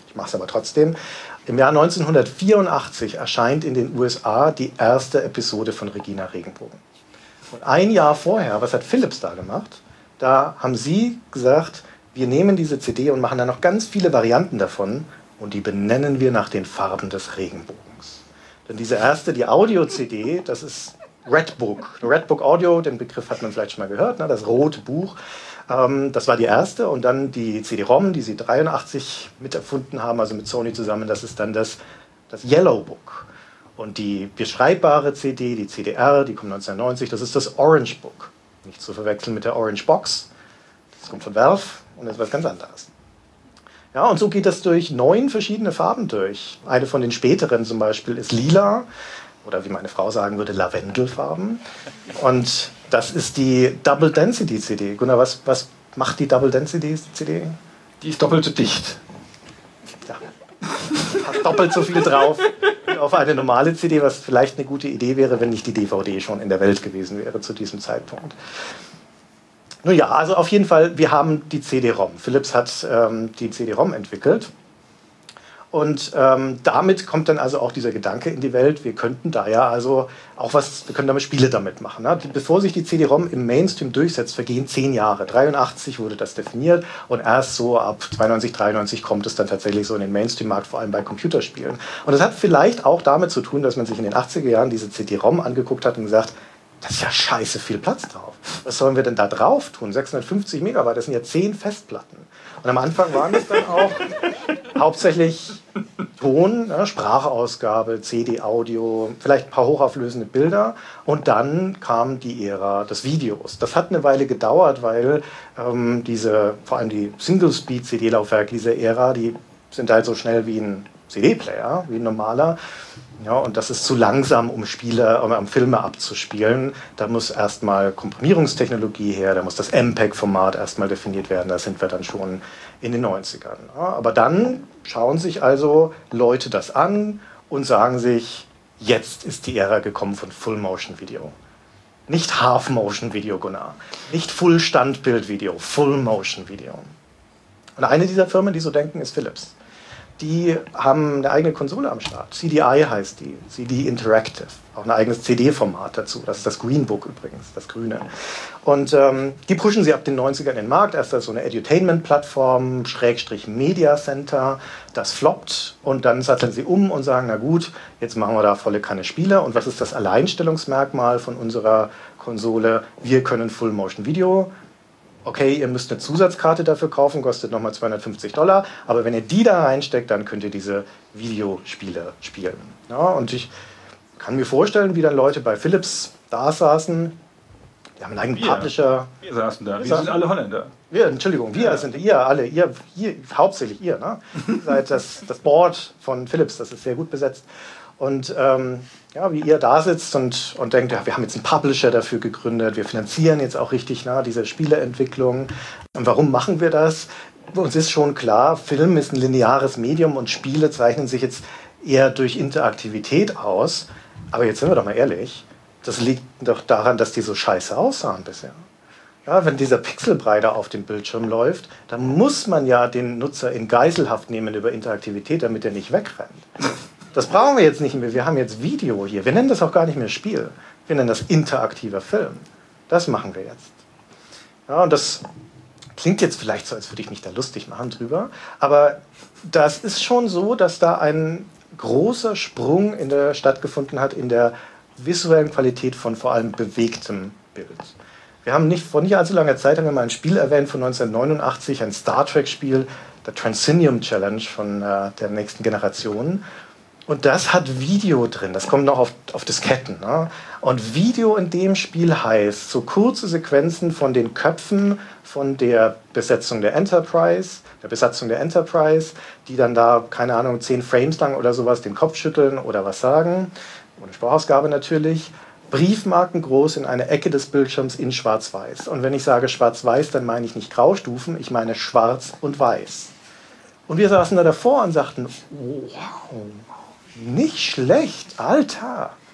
Ich mache es aber trotzdem. Im Jahr neunzehnhundertvierundachtzig erscheint in den U S A die erste Episode von Regina Regenbogen. Und ein Jahr vorher, was hat Philips da gemacht? Da haben sie gesagt, wir nehmen diese C D und machen da noch ganz viele Varianten davon und die benennen wir nach den Farben des Regenbogens. Denn diese erste, die Audio-C D, das ist Redbook. Redbook Audio, den Begriff hat man vielleicht schon mal gehört, ne? Das rote Buch. Ähm, das war die erste und dann die C D-ROM, die sie dreiundachtzig miterfunden haben, also mit Sony zusammen, das ist dann das, das Yellow Book. Und die beschreibbare C D, die C D R, die kommt neunzehnhundertneunzig, das ist das Orange Book. Nicht zu verwechseln mit der Orange Box. Das kommt von Valve und ist was ganz anderes. Ja, und so geht das durch neun verschiedene Farben durch. Eine von den späteren zum Beispiel ist lila oder wie meine Frau sagen würde, Lavendelfarben. Und das ist die Double Density C D. Gunnar, was, was macht die Double Density C D? Die ist doppelt so dicht. Ja, passt doppelt so viel drauf wie auf eine normale C D, was vielleicht eine gute Idee wäre, wenn nicht die D V D schon in der Welt gewesen wäre zu diesem Zeitpunkt. Nun ja, also auf jeden Fall, wir haben die C D-ROM. Philips hat ähm, die C D-ROM entwickelt. Und ähm, damit kommt dann also auch dieser Gedanke in die Welt, wir könnten da ja also auch was, wir können damit Spiele damit machen. Ne? Bevor sich die C D-ROM im Mainstream durchsetzt, vergehen zehn Jahre. dreiundachtzig wurde das definiert und erst so ab zweiundneunzig, dreiundneunzig kommt es dann tatsächlich so in den Mainstream-Markt, vor allem bei Computerspielen. Und das hat vielleicht auch damit zu tun, dass man sich in den achtziger Jahren diese C D-ROM angeguckt hat und gesagt, das ist ja scheiße viel Platz drauf. Was sollen wir denn da drauf tun? sechshundertfünfzig Megabyte, das sind ja zehn Festplatten. Und am Anfang waren es dann auch hauptsächlich Ton, ne, Sprachausgabe, C D-Audio, vielleicht ein paar hochauflösende Bilder. Und dann kam die Ära des Videos. Das hat eine Weile gedauert, weil ähm, diese, vor allem die Single-Speed-C D-Laufwerke dieser Ära, die sind halt so schnell wie ein C D-Player, wie ein normaler. Ja, und das ist zu langsam, um Spiele, um Filme abzuspielen. Da muss erstmal Komprimierungstechnologie her, da muss das M P E G-Format erstmal definiert werden. Da sind wir dann schon in den neunzigern. Ja, aber dann schauen sich also Leute das an und sagen sich, jetzt ist die Ära gekommen von Full-Motion-Video. Nicht Half-Motion-Video, Gunnar. Nicht Full-Standbild-Video, Full-Motion-Video. Und eine dieser Firmen, die so denken, ist Philips. Die haben eine eigene Konsole am Start. C D I heißt die, C D Interactive. Auch ein eigenes C D-Format dazu. Das ist das Green Book übrigens, das Grüne. Und ähm, die pushen sie ab den neunzigern in den Markt. Erst als so eine Edutainment-Plattform, Schrägstrich Media Center. Das floppt und dann satteln sie um und sagen, na gut, jetzt machen wir da volle Kanne Spiele. Und was ist das Alleinstellungsmerkmal von unserer Konsole? Wir können Full-Motion-Video. Okay, ihr müsst eine Zusatzkarte dafür kaufen, kostet nochmal zweihundertfünfzig Dollar, aber wenn ihr die da reinsteckt, dann könnt ihr diese Videospiele spielen. Ja, und ich kann mir vorstellen, wie dann Leute bei Philips da saßen, die haben einen eigenen wir, Publisher. Wir saßen da, wir, wir saßen, sind alle Holländer. Wir, Entschuldigung, wir ja. sind ihr alle, ihr, ihr hauptsächlich ihr, ne? Seid das, das Board von Philips, das ist sehr gut besetzt. Und ähm, ja, wie ihr da sitzt und, und denkt, ja, wir haben jetzt einen Publisher dafür gegründet, wir finanzieren jetzt auch richtig nah diese Spieleentwicklung. Und warum machen wir das? Uns ist schon klar, Film ist ein lineares Medium und Spiele zeichnen sich jetzt eher durch Interaktivität aus. Aber jetzt sind wir doch mal ehrlich, das liegt doch daran, dass die so scheiße aussahen bisher. Ja, wenn dieser Pixelbrei da auf dem Bildschirm läuft, dann muss man ja den Nutzer in Geiselhaft nehmen über Interaktivität, damit er nicht wegrennt. Das brauchen wir jetzt nicht mehr. Wir haben jetzt Video hier. Wir nennen das auch gar nicht mehr Spiel. Wir nennen das interaktiver Film. Das machen wir jetzt. Ja, und das klingt jetzt vielleicht so, als würde ich mich da lustig machen drüber. Aber das ist schon so, dass da ein großer Sprung in der stattgefunden hat in der visuellen Qualität von vor allem bewegtem Bild. Wir haben nicht, vor nicht allzu langer Zeit haben wir mal ein Spiel erwähnt von neunzehnhundertneunundachtzig, ein Star Trek-Spiel, der Transinium Challenge von äh, der nächsten Generation. Und das hat Video drin, das kommt noch auf, auf Disketten. Ne? Und Video in dem Spiel heißt, so kurze Sequenzen von den Köpfen von der Besetzung der Enterprise, der Besatzung der Enterprise, die dann da, keine Ahnung, zehn Frames lang oder sowas den Kopf schütteln oder was sagen, ohne Sprachausgabe natürlich, Briefmarken groß in einer Ecke des Bildschirms in Schwarz-Weiß. Und wenn ich sage Schwarz-Weiß, dann meine ich nicht Graustufen, ich meine Schwarz und Weiß. Und wir saßen da davor und sagten, wow, nicht schlecht, Alter.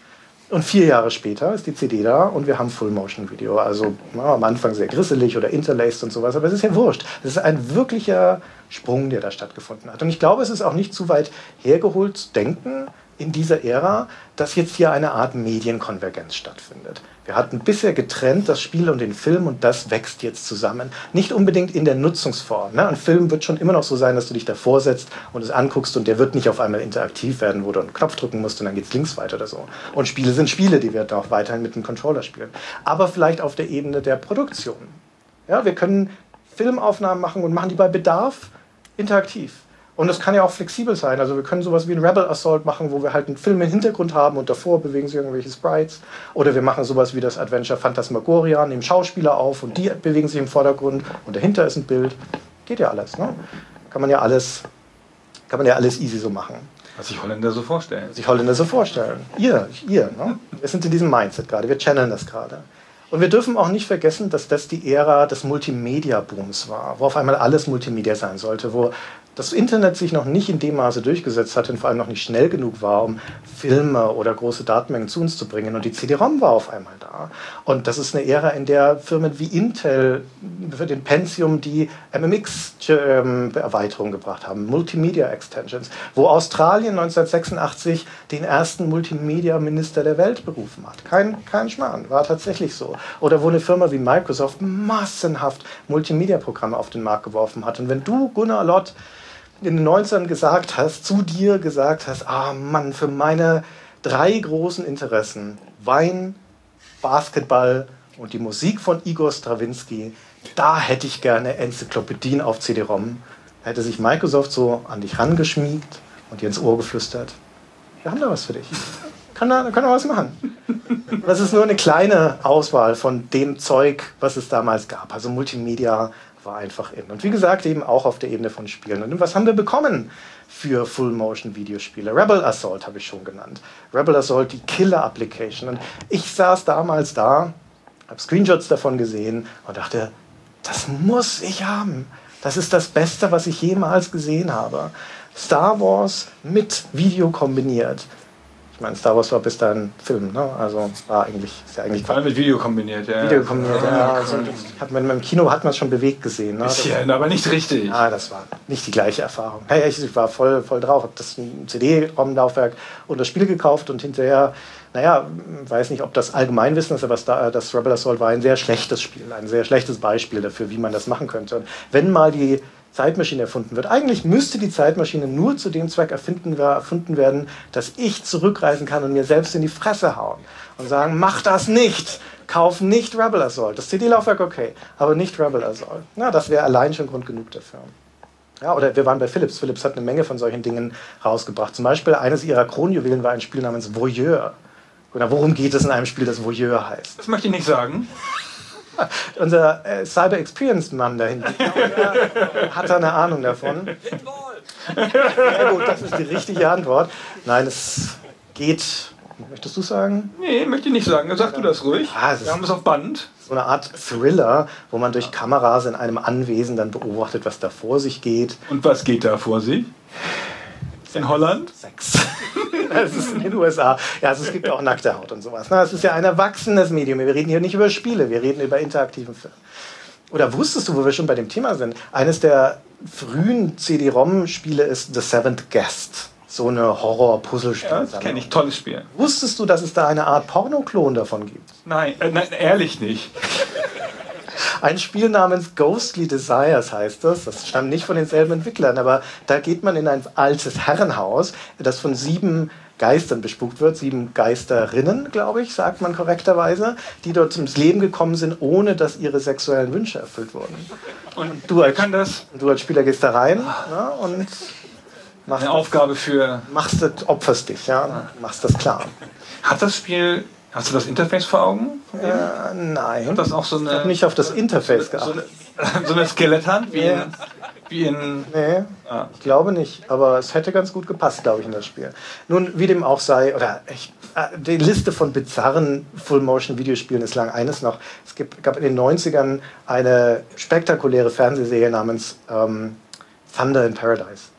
Und vier Jahre später ist die C D da und wir haben Full-Motion-Video. Also na, am Anfang sehr grisselig oder interlaced und sowas, aber es ist ja wurscht. Es ist ein wirklicher Sprung, der da stattgefunden hat. Und ich glaube, es ist auch nicht zu weit hergeholt zu denken in dieser Ära, dass jetzt hier eine Art Medienkonvergenz stattfindet. Wir hatten bisher getrennt das Spiel und den Film und das wächst jetzt zusammen. Nicht unbedingt in der Nutzungsform. Ne? Ein Film wird schon immer noch so sein, dass du dich davor setzt und es anguckst und der wird nicht auf einmal interaktiv werden, wo du einen Knopf drücken musst und dann geht's links weiter oder so. Und Spiele sind Spiele, die wir auch weiterhin mit dem Controller spielen. Aber vielleicht auf der Ebene der Produktion. Ja, wir können Filmaufnahmen machen und machen die bei Bedarf interaktiv. Und das kann ja auch flexibel sein. Also wir können sowas wie ein Rebel Assault machen, wo wir halt einen Film im Hintergrund haben und davor bewegen sich irgendwelche Sprites. Oder wir machen sowas wie das Adventure Phantasmagoria, nehmen Schauspieler auf und die bewegen sich im Vordergrund und dahinter ist ein Bild. Geht ja alles, ne? Kann man ja alles, kann man ja alles easy so machen. Was sich Holländer so vorstellen. Was sich Holländer so vorstellen. Ihr, ihr, ne? Wir sind in diesem Mindset gerade, wir channeln das gerade. Und wir dürfen auch nicht vergessen, dass das die Ära des Multimedia-Booms war, wo auf einmal alles Multimedia sein sollte, wo das Internet sich noch nicht in dem Maße durchgesetzt hat und vor allem noch nicht schnell genug war, um Filme oder große Datenmengen zu uns zu bringen. Und die C D-ROM war auf einmal da. Und das ist eine Ära, in der Firmen wie Intel für den Pentium die M M X-Erweiterung gebracht haben, Multimedia-Extensions, wo Australien neunzehnhundertsechsundachtzig den ersten Multimedia-Minister der Welt berufen hat. Kein, kein Schmarrn, war tatsächlich so. Oder wo eine Firma wie Microsoft massenhaft Multimedia-Programme auf den Markt geworfen hat. Und wenn du, Gunnar Lott, in den neunzigern gesagt hast, zu dir gesagt hast, ah Mann, für meine drei großen Interessen, Wein, Basketball und die Musik von Igor Strawinski, da hätte ich gerne Enzyklopädien auf C D-ROM, hätte sich Microsoft so an dich rangeschmiegt und dir ins Ohr geflüstert, wir haben da was für dich. Kann da, kann da was machen. Das ist nur eine kleine Auswahl von dem Zeug, was es damals gab. Also Multimedia war einfach in. Und wie gesagt, eben auch auf der Ebene von Spielen. Und was haben wir bekommen für Full-Motion-Videospiele? Rebel Assault habe ich schon genannt. Rebel Assault, die Killer-Application. Und ich saß damals da, habe Screenshots davon gesehen und dachte, das muss ich haben. Das ist das Beste, was ich jemals gesehen habe. Star Wars mit Video kombiniert. Ich meine, Star Wars war bis dahin Film, ne? Also war eigentlich, ist ja eigentlich Vor allem mit Video kombiniert, ja. Video kombiniert, ja. ja also, hat man, im Kino hat man es schon bewegt gesehen. Ne? Bisschen, aber nicht richtig. Ah, das war nicht die gleiche Erfahrung. Hey, ich war voll, voll drauf, habe das C D-ROM-Laufwerk und das Spiel gekauft und hinterher, naja, weiß nicht, ob das Allgemeinwissen ist, aber Star, das Rebel Assault war ein sehr schlechtes Spiel, ein sehr schlechtes Beispiel dafür, wie man das machen könnte. Und wenn mal die Zeitmaschine erfunden wird. Eigentlich müsste die Zeitmaschine nur zu dem Zweck erfinden, erfunden werden, dass ich zurückreisen kann und mir selbst in die Fresse hauen und sagen, mach das nicht, kauf nicht Rebel Assault. Das C D-Laufwerk okay, aber nicht Rebel Assault. Na, das wäre allein schon Grund genug dafür. Ja, oder wir waren bei Philips. Philips hat eine Menge von solchen Dingen rausgebracht. Zum Beispiel eines ihrer Kronjuwelen war ein Spiel namens Voyeur. Oder worum geht es in einem Spiel, das Voyeur heißt? Das möchte ich nicht sagen. Unser äh, Cyber-Experience-Mann da hinten hat da eine Ahnung davon. Ja gut, das ist die richtige Antwort. Nein, es geht... Möchtest du sagen? Nee, möchte ich nicht sagen. Sag du das ruhig. Ah, es Wir haben es auf Band. So eine Art Thriller, wo man durch Kameras in einem Anwesen dann beobachtet, was da vor sich geht. Und was geht da vor sich? In Holland? Sex. Das ist in den U S A. Ja, also es gibt auch nackte Haut und sowas. Es ist ja ein erwachsenes Medium. Wir reden hier nicht über Spiele, wir reden über interaktiven Film. Oder wusstest du, wo wir schon bei dem Thema sind, eines der frühen C D-ROM-Spiele ist The Seventh Guest. So eine Horror-Puzzle-Spiel. Ja, das kenne ich. Tolles Spiel. Wusstest du, dass es da eine Art Porno-Klon davon gibt? Nein, äh, nein, ehrlich nicht. Ein Spiel namens Ghostly Desires heißt das. Das stammt nicht von denselben Entwicklern, aber da geht man in ein altes Herrenhaus, das von sieben Geistern bespukt wird, sieben Geisterinnen, glaube ich, sagt man korrekterweise, die dort ins Leben gekommen sind, ohne dass ihre sexuellen Wünsche erfüllt wurden. Und du als, kann das? Du als Spieler gehst da rein ja, und machst eine Aufgabe für... Machst das, opferst dich, ja, machst das klar. Hat das Spiel... Hast du das Interface vor Augen? Äh, nein. Hat das auch so eine, ich habe nicht auf das Interface so eine, geachtet. So eine, so eine Skeletthand wie, ja. in, wie in... Nee, ah. ich glaube nicht. Aber es hätte ganz gut gepasst, glaube ich, in das Spiel. Nun, wie dem auch sei, oder ich, die Liste von bizarren Full-Motion-Videospielen ist lang. Eines noch, es gibt, gab in den neunzigern eine spektakuläre Fernsehserie namens ähm, Thunder in Paradise.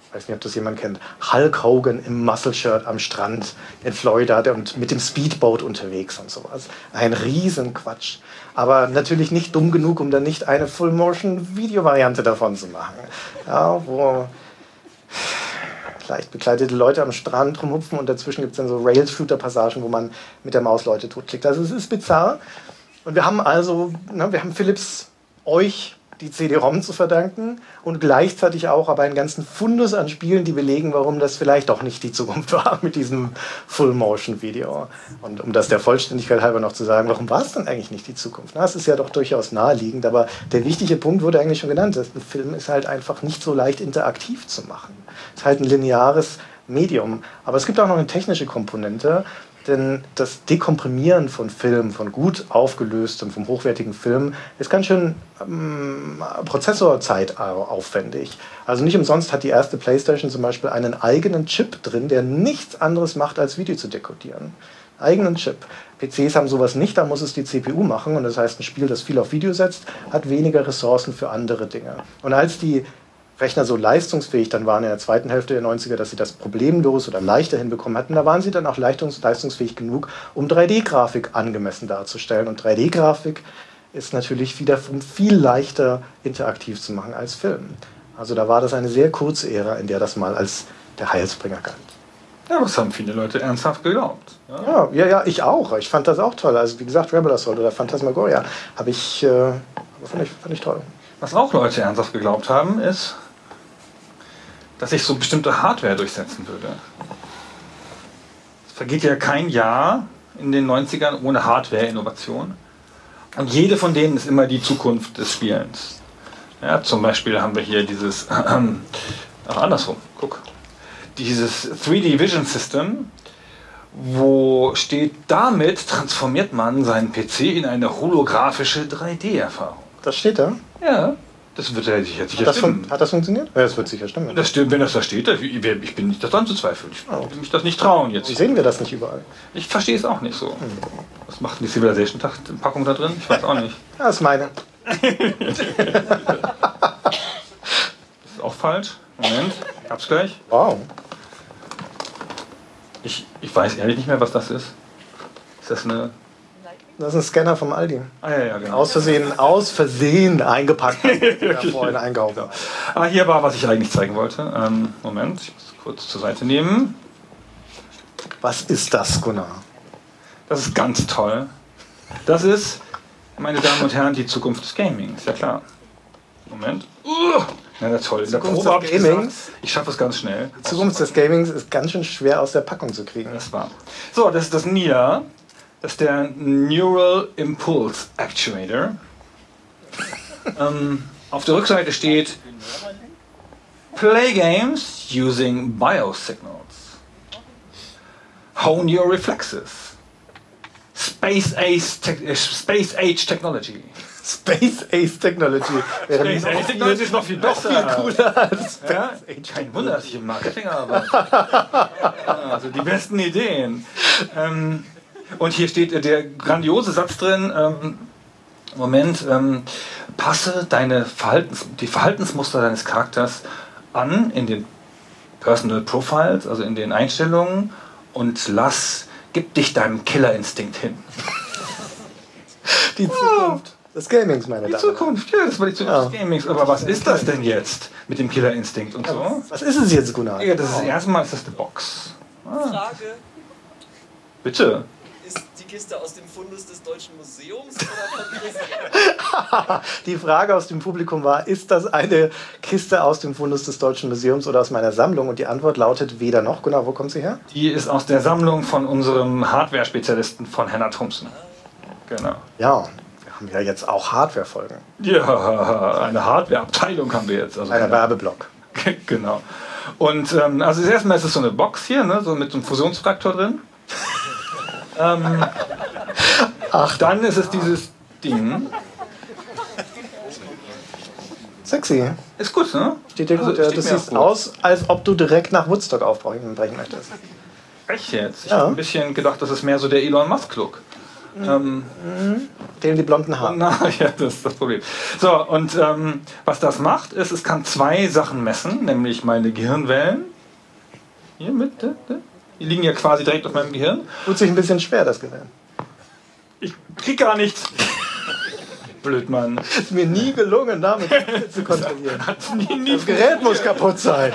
ich weiß nicht, ob das jemand kennt, Hulk Hogan im Muscle-Shirt am Strand in Florida und mit dem Speedboat unterwegs und sowas. Ein Riesenquatsch. Aber natürlich nicht dumm genug, um dann nicht eine Full-Motion-Video-Variante davon zu machen. Ja, wo leicht bekleidete Leute am Strand rumhupfen und dazwischen gibt es dann so Rail-Shooter-Passagen, wo man mit der Maus Leute totklickt. Also es ist bizarr. Und wir haben also, na, wir haben Philips euch die C D-ROM zu verdanken und gleichzeitig auch aber einen ganzen Fundus an Spielen, die belegen, warum das vielleicht doch nicht die Zukunft war mit diesem Full-Motion-Video. Und um das der Vollständigkeit halber noch zu sagen, warum war es dann eigentlich nicht die Zukunft? Na, es ist ja doch durchaus naheliegend, aber der wichtige Punkt wurde eigentlich schon genannt. Ein Film ist halt einfach nicht so leicht interaktiv zu machen. Es ist halt ein lineares Medium. Aber es gibt auch noch eine technische Komponente. Denn das Dekomprimieren von Film, von gut aufgelöstem, vom hochwertigen Film, ist ganz schön ähm, Prozessorzeit aufwendig. Also nicht umsonst hat die erste PlayStation zum Beispiel einen eigenen Chip drin, der nichts anderes macht, als Video zu dekodieren. Eigenen Chip. P Cs haben sowas nicht, da muss es die C P U machen. Und das heißt, ein Spiel, das viel auf Video setzt, hat weniger Ressourcen für andere Dinge. Und als die Rechner so leistungsfähig dann waren in der zweiten Hälfte der neunziger, dass sie das problemlos oder leichter hinbekommen hatten, da waren sie dann auch leistungs- leistungsfähig genug, um drei D-Grafik angemessen darzustellen. Und drei D-Grafik ist natürlich wieder viel leichter interaktiv zu machen als Film. Also da war das eine sehr kurze Ära, in der das mal als der Heilsbringer galt. Ja, das haben viele Leute ernsthaft geglaubt. Ja, ja, ja, ja ich auch. Ich fand das auch toll. Also wie gesagt, Rebel Assault oder Phantasmagoria habe ich, äh, fand ich, fand ich toll. Was auch Leute ernsthaft geglaubt haben, ist, dass sich so bestimmte Hardware durchsetzen würde. Es vergeht ja kein Jahr in den neunzigern ohne Hardware-Innovation. Und jede von denen ist immer die Zukunft des Spielens. Ja, zum Beispiel haben wir hier dieses, äh, auch andersrum, guck, dieses drei D Vision System, wo steht, damit transformiert man seinen P C in eine holographische drei D-Erfahrung. Das steht da? Ja. Das wird ja sicher, sicher hat, das stimmen. hat das funktioniert? Ja, das wird sicher stimmen. Das stimmt, wenn das da steht. Ich, ich bin nicht das anzuzweifeln. Ich will mich das nicht trauen jetzt. Wie sehen wir das nicht überall? Ich verstehe es auch nicht so. Hm. Was macht denn die Civilization-Packung da drin? Ich weiß auch nicht. Ja, das ist meine. Das ist auch falsch. Moment, ich hab's gleich. Wow. Ich, ich weiß ehrlich nicht mehr, was das ist. Ist das eine... Das ist ein Scanner vom Aldi. Ah, ja, ja, genau. Aus Versehen, aus Versehen eingepackt. Ja, vorhin einkaufen. Genau. Ah, hier war, was ich eigentlich zeigen wollte. Ähm, Moment, ich muss es kurz zur Seite nehmen. Was ist das, Gunnar? Das ist ganz toll. Das ist, meine Damen und Herren, die Zukunft des Gamings. Ja klar. Moment. Uh, ja, na toll. In der Zukunft Probe habe des ich gesagt, Gamings? ich schaffe es ganz schnell. Die Zukunft des Gamings ist ganz schön schwer aus der Packung zu kriegen. Das war. So, das ist das N I A. Das ist der Neural Impulse Actuator. ähm, auf der Rückseite steht Play games using biosignals. Hone your reflexes. Space Age, te äh, Space Age Technology. Space Ace Technology wäre Space noch Age Technology ist noch viel besser. Viel cooler als Space Ja? Age. Kein Wunder, dass ich im Marketing arbeite. Ja, also die besten Ideen. Ähm, und hier steht der grandiose Satz drin, ähm, Moment, ähm, passe deine Verhaltens, die Verhaltensmuster deines Charakters an in den Personal Profiles, also in den Einstellungen, und lass, gib dich deinem Killerinstinkt hin. Die Zukunft des Gamings, meine Die Damen. Zukunft, ja, das war die Zukunft Ja. des Gamings. Aber was ist das denn jetzt mit dem Killerinstinkt und so? Was ist es jetzt, Gunnar? Ja, das ist erstmal ist das eine Box. Frage, Bitte. ist die Kiste aus dem Fundus des Deutschen Museums oder von Christian? Die Frage aus dem Publikum war, ist das eine Kiste aus dem Fundus des Deutschen Museums oder aus meiner Sammlung? Und die Antwort lautet weder noch. Gunnar, wo kommt sie her? Die ist aus der Sammlung von unserem Hardware-Spezialisten von Henna Thompson. Genau. Ja, wir haben ja jetzt auch Hardware-Folgen. Ja, eine Hardware-Abteilung haben wir jetzt. Also Einer Werbeblock. Genau. Und ähm, also das erste Mal ist es so eine Box hier, ne, so mit so einem Fusionsfaktor drin. ähm, Ach, dann ist es dieses Ding. Sexy. Ist gut, ne? Steht dir Also, gut. Ja, steht das mir auch sieht gut. aus, als ob du direkt nach Woodstock aufbrechen brechen möchtest. Echt jetzt? Ich Ja. habe ein bisschen gedacht, das ist mehr so der Elon Musk-Look. Ähm, Fehlen die blonden Haare. Na, ja, das ist das Problem. So, und ähm, was das macht, ist, es kann zwei Sachen messen, nämlich meine Gehirnwellen. Hier mit, äh, die liegen ja quasi direkt auf meinem Gehirn. Tut sich ein bisschen schwer, das Gerät. Ich krieg gar nichts. Blöd, Mann. Ist mir nie gelungen, damit zu kontrollieren. nie, nie Das Gerät muss kaputt sein.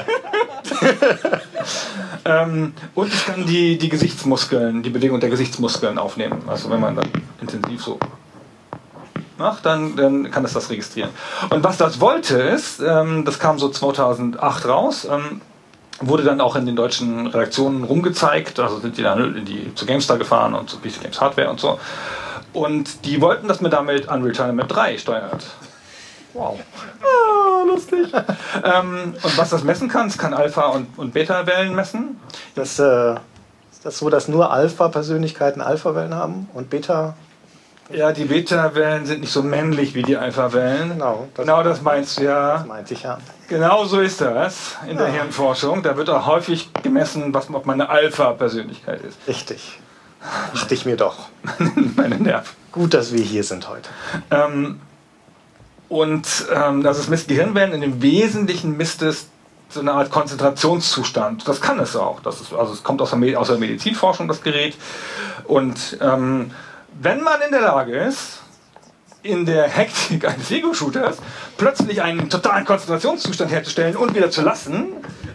ähm, und ich kann die, die Gesichtsmuskeln, die Bewegung der Gesichtsmuskeln aufnehmen. Also wenn man dann intensiv so macht, dann, dann kann es das registrieren. Und was das wollte ist, ähm, das kam so zweitausendacht raus, ähm, wurde dann auch in den deutschen Redaktionen rumgezeigt, also sind die dann in die, zu GameStar gefahren und zu P C Games Hardware und so. Und die wollten, dass man damit Unreal Tournament drei steuert. Wow. Ah, lustig. ähm, und was das messen kann, es kann Alpha- und, und Beta-Wellen messen. Das, äh, ist das so, dass nur Alpha-Persönlichkeiten Alpha-Wellen haben und Beta? Ja, die Beta-Wellen sind nicht so männlich wie die Alpha-Wellen. Genau. Das, Genau das meinst du, ja. das meinte ich, ja. Genau so ist das in der Ja. Hirnforschung. Da wird auch häufig gemessen, was ob meine Alpha-Persönlichkeit ist. Richtig. Stich mir doch. Meine Nerven. Gut, dass wir hier sind heute. Ähm, und ähm, das ist misst Gehirnwellen. In dem Wesentlichen misst es so eine Art Konzentrationszustand. Das kann es auch. Das ist, also es kommt aus der, Me- aus der Medizinforschung, das Gerät. Und ähm, wenn man in der Lage ist, in der Hektik eines Ego-Shooters plötzlich einen totalen Konzentrationszustand herzustellen und wieder zu lassen,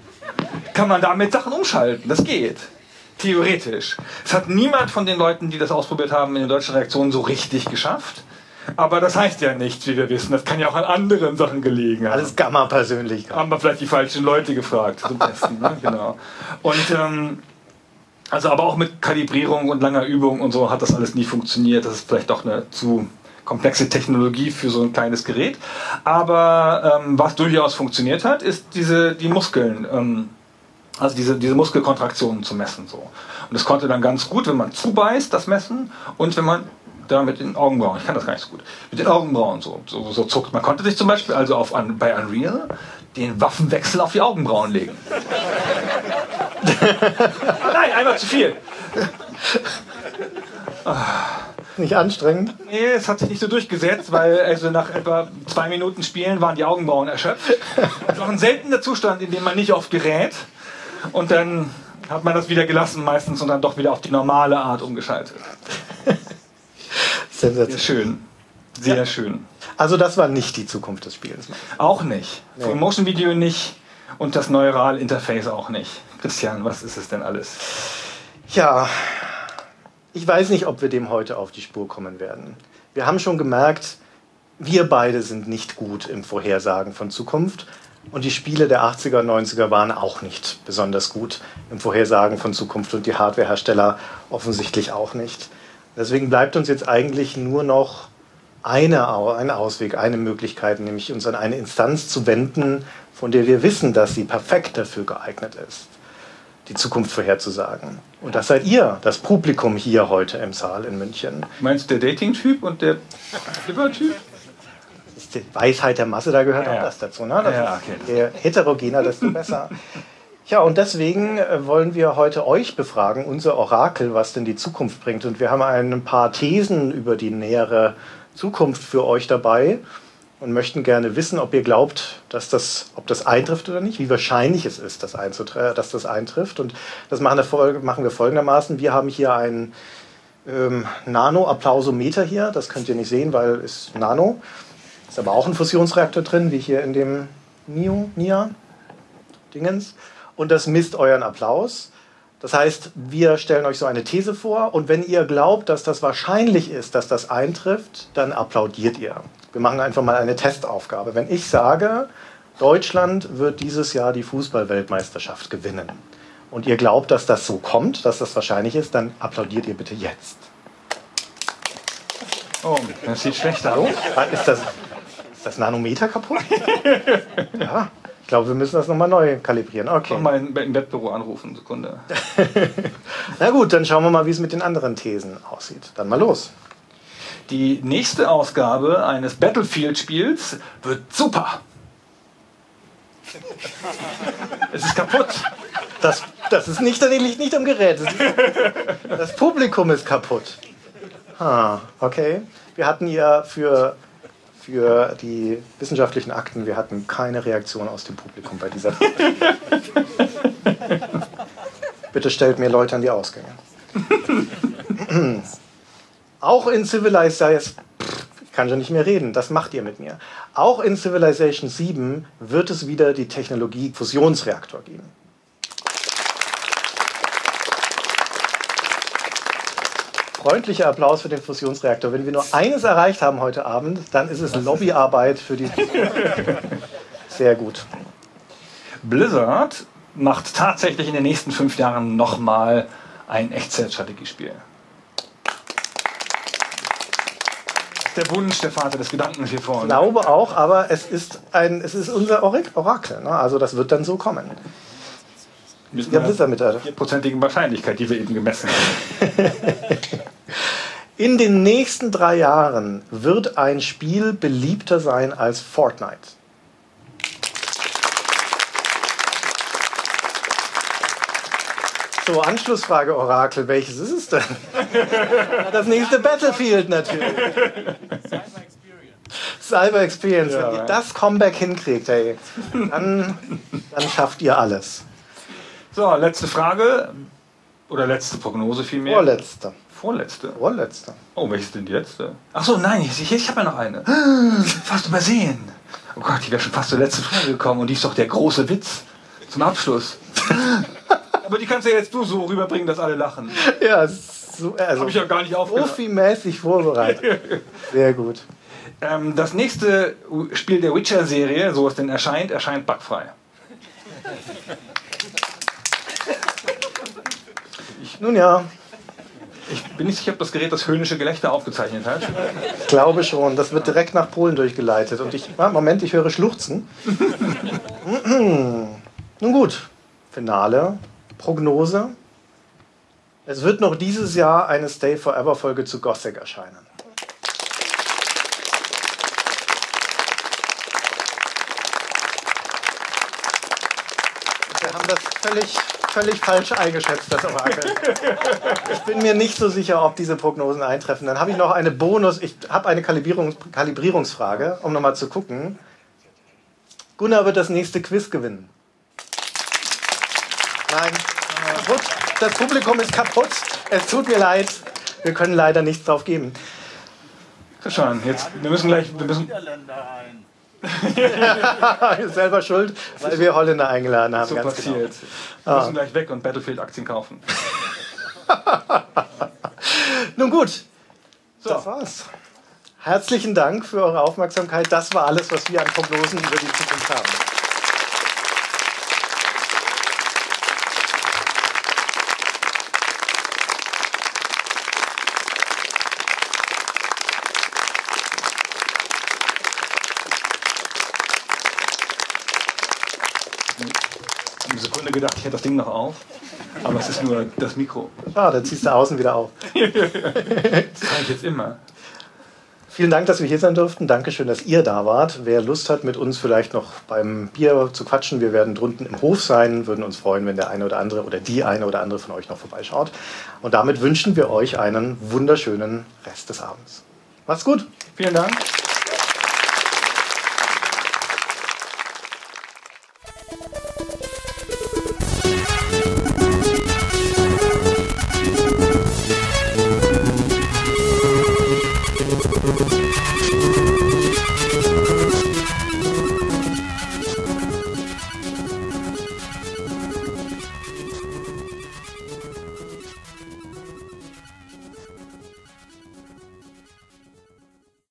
kann man damit Sachen umschalten. Das geht. Theoretisch. Es hat niemand von den Leuten, die das ausprobiert haben, in den deutschen Reaktionen so richtig geschafft. Aber das heißt ja nichts, wie wir wissen. Das kann ja auch an anderen Sachen gelegen haben. Alles Gamma-Persönlichkeit. Haben wir vielleicht die falschen Leute gefragt zum Testen. Ne? Genau. Und ähm, also aber auch mit Kalibrierung und langer Übung und so hat das alles nie funktioniert. Das ist vielleicht doch eine zu komplexe Technologie für so ein kleines Gerät. Aber ähm, was durchaus funktioniert hat, ist diese die Muskeln. Ähm, Also diese, diese Muskelkontraktionen zu messen. So. Und das konnte dann ganz gut, wenn man zubeißt, das messen, und wenn man da mit den Augenbrauen, ich kann das gar nicht so gut, mit den Augenbrauen so, so, so zuckt. Man konnte sich zum Beispiel also auf, an, bei Unreal den Waffenwechsel auf die Augenbrauen legen. Nein, einmal zu viel. Nicht anstrengend. Nee, es hat sich nicht so durchgesetzt, weil also nach etwa zwei Minuten Spielen waren die Augenbrauen erschöpft. Das ist auch ein seltener Zustand, in dem man nicht oft gerät. Und dann hat man das wieder gelassen meistens und dann doch wieder auf die normale Art umgeschaltet. Sehr Sensationell. schön. Sehr Ja. schön. Also das war nicht die Zukunft des Spiels. Auch nicht. Nee. Full Motion Video nicht und das Neural Interface auch nicht. Christian, was ist es denn alles? Ja, ich weiß nicht, ob wir dem heute auf die Spur kommen werden. Wir haben schon gemerkt, wir beide sind nicht gut im Vorhersagen von Zukunft. Und die Spiele der achtziger und neunziger waren auch nicht besonders gut im Vorhersagen von Zukunft und die Hardwarehersteller offensichtlich auch nicht. Deswegen bleibt uns jetzt eigentlich nur noch eine, Au- ein Ausweg, eine Möglichkeit, nämlich uns an eine Instanz zu wenden, von der wir wissen, dass sie perfekt dafür geeignet ist, die Zukunft vorherzusagen. Und das seid ihr, das Publikum hier heute im Saal in München. Meinst du der Dating-Typ und der Flipper-Typ? Das ist die Weisheit der Masse, da gehört Ja, auch ja. das dazu. Ne? Das Ja, ist, okay. je heterogener, desto besser. Ja, und deswegen äh, wollen wir heute euch befragen, unser Orakel, was denn die Zukunft bringt. Und wir haben ein paar Thesen über die nähere Zukunft für euch dabei und möchten gerne wissen, ob ihr glaubt, dass das, ob das eintrifft oder nicht, wie wahrscheinlich es ist, dass, einzutre- dass das eintrifft. Und das machen wir, fol- machen wir folgendermaßen. Wir haben hier einen ähm, Nano-Applausometer hier. Das könnt ihr nicht sehen, weil es Nano. Ist aber auch ein Fusionsreaktor drin, wie hier in dem Nio, Nia Dingens. Und das misst euren Applaus. Das heißt, wir stellen euch so eine These vor und wenn ihr glaubt, dass das wahrscheinlich ist, dass das eintrifft, dann applaudiert ihr. Wir machen einfach mal eine Testaufgabe. Wenn ich sage, Deutschland wird dieses Jahr die Fußball-Weltmeisterschaft gewinnen und ihr glaubt, dass das so kommt, dass das wahrscheinlich ist, dann applaudiert ihr bitte jetzt. Oh, das sieht schlecht aus. Ist das, ist das Nanometer kaputt? Ja, ich glaube, wir müssen das nochmal neu kalibrieren. Okay. Noch mal im im Wettbüro anrufen, Sekunde. Na gut, dann schauen wir mal, wie es mit den anderen Thesen aussieht. Dann mal los. Die nächste Ausgabe eines Battlefield-Spiels wird super. Es ist kaputt. Das, das ist nicht, das liegt nicht am Gerät. Das, das Publikum ist kaputt. Ah, okay. Wir hatten ja für, für die wissenschaftlichen Akten, wir hatten keine Reaktion aus dem Publikum bei dieser Frage. Bitte stellt mir Leute an die Ausgänge. Auch in Civilization, ich kann schon nicht mehr reden, das macht ihr mit mir. Auch in Civilization sieben wird es wieder die Technologie Fusionsreaktor geben. Freundlicher Applaus für den Fusionsreaktor. Wenn wir nur eines erreicht haben heute Abend, dann ist es Lobbyarbeit für die... Sehr gut. Blizzard macht tatsächlich in den nächsten fünf Jahren nochmal ein Echtzeitstrategiespiel. Der Wunsch, der Vater des Gedankens hier vorne. Ich glaube auch, aber es ist, ein, es ist unser Orakel. Ne? Also das wird dann so kommen. Mit Ja, einer Blizzard mit der vierprozentigen Wahrscheinlichkeit, die wir eben gemessen haben. In den nächsten drei Jahren wird ein Spiel beliebter sein als Fortnite. So, Anschlussfrage, Orakel. Welches ist es denn? Das nächste Battlefield natürlich. Cyber Experience. Ja, Wenn ihr das Comeback hinkriegt, hey, dann, dann schafft ihr alles. So, letzte Frage. Oder letzte Prognose vielmehr. Vorletzte. Vorletzte. Vorletzte. Oh, welche ist denn die letzte? Achso, nein, ich, ich habe ja noch eine. Fast übersehen. Oh Gott, die wäre schon fast zur letzten Frage gekommen. Und die ist doch der große Witz zum Abschluss. Aber die kannst du ja jetzt du so rüberbringen, dass alle lachen. Ja, so, also Habe ich ja gar nicht aufgenommen. profimäßig vorbereitet. Sehr gut. Ähm, das nächste Spiel der Witcher-Serie, so es denn erscheint, erscheint bugfrei. Nun ja, Ich bin nicht sicher, ob das Gerät das höhnische Gelächter aufgezeichnet hat. ich glaube schon. Das wird direkt nach Polen durchgeleitet. Und ich, ah, Moment, ich höre Schluchzen. Nun gut, Finale, Prognose. Es wird noch dieses Jahr eine Stay Forever Folge zu Gothic erscheinen. Wir haben das völlig, völlig falsch eingeschätzt, das Orakel. Ich bin mir nicht so sicher, ob diese Prognosen eintreffen. Dann habe ich noch eine Bonus, ich habe eine Kalibrierungs Kalibrierungsfrage, um nochmal zu gucken. Gunnar wird das nächste Quiz gewinnen. Nein, kaputt. Das Publikum ist kaputt. Es tut mir leid. Wir können leider nichts drauf geben. Christian, jetzt, wir müssen gleich, wir müssen, Ist selber schuld, weil wir Holländer eingeladen haben. so ganz passiert. Wir müssen gleich weg und Battlefield-Aktien kaufen. Genau. Nun gut, So. das war's. Herzlichen Dank für eure Aufmerksamkeit. Das war alles, was wir an Prognosen über die Zukunft haben. Eine Sekunde gedacht, ich hätte das Ding noch auf. Aber es ist nur das Mikro. Ah, dann ziehst du außen wieder auf. Das kann ich jetzt immer. Vielen Dank, dass wir hier sein durften. Dankeschön, dass ihr da wart. Wer Lust hat, mit uns vielleicht noch beim Bier zu quatschen, wir werden drunten im Hof sein. Würden uns freuen, wenn der eine oder andere oder die eine oder andere von euch noch vorbeischaut. Und damit wünschen wir euch einen wunderschönen Rest des Abends. Macht's gut. Vielen Dank.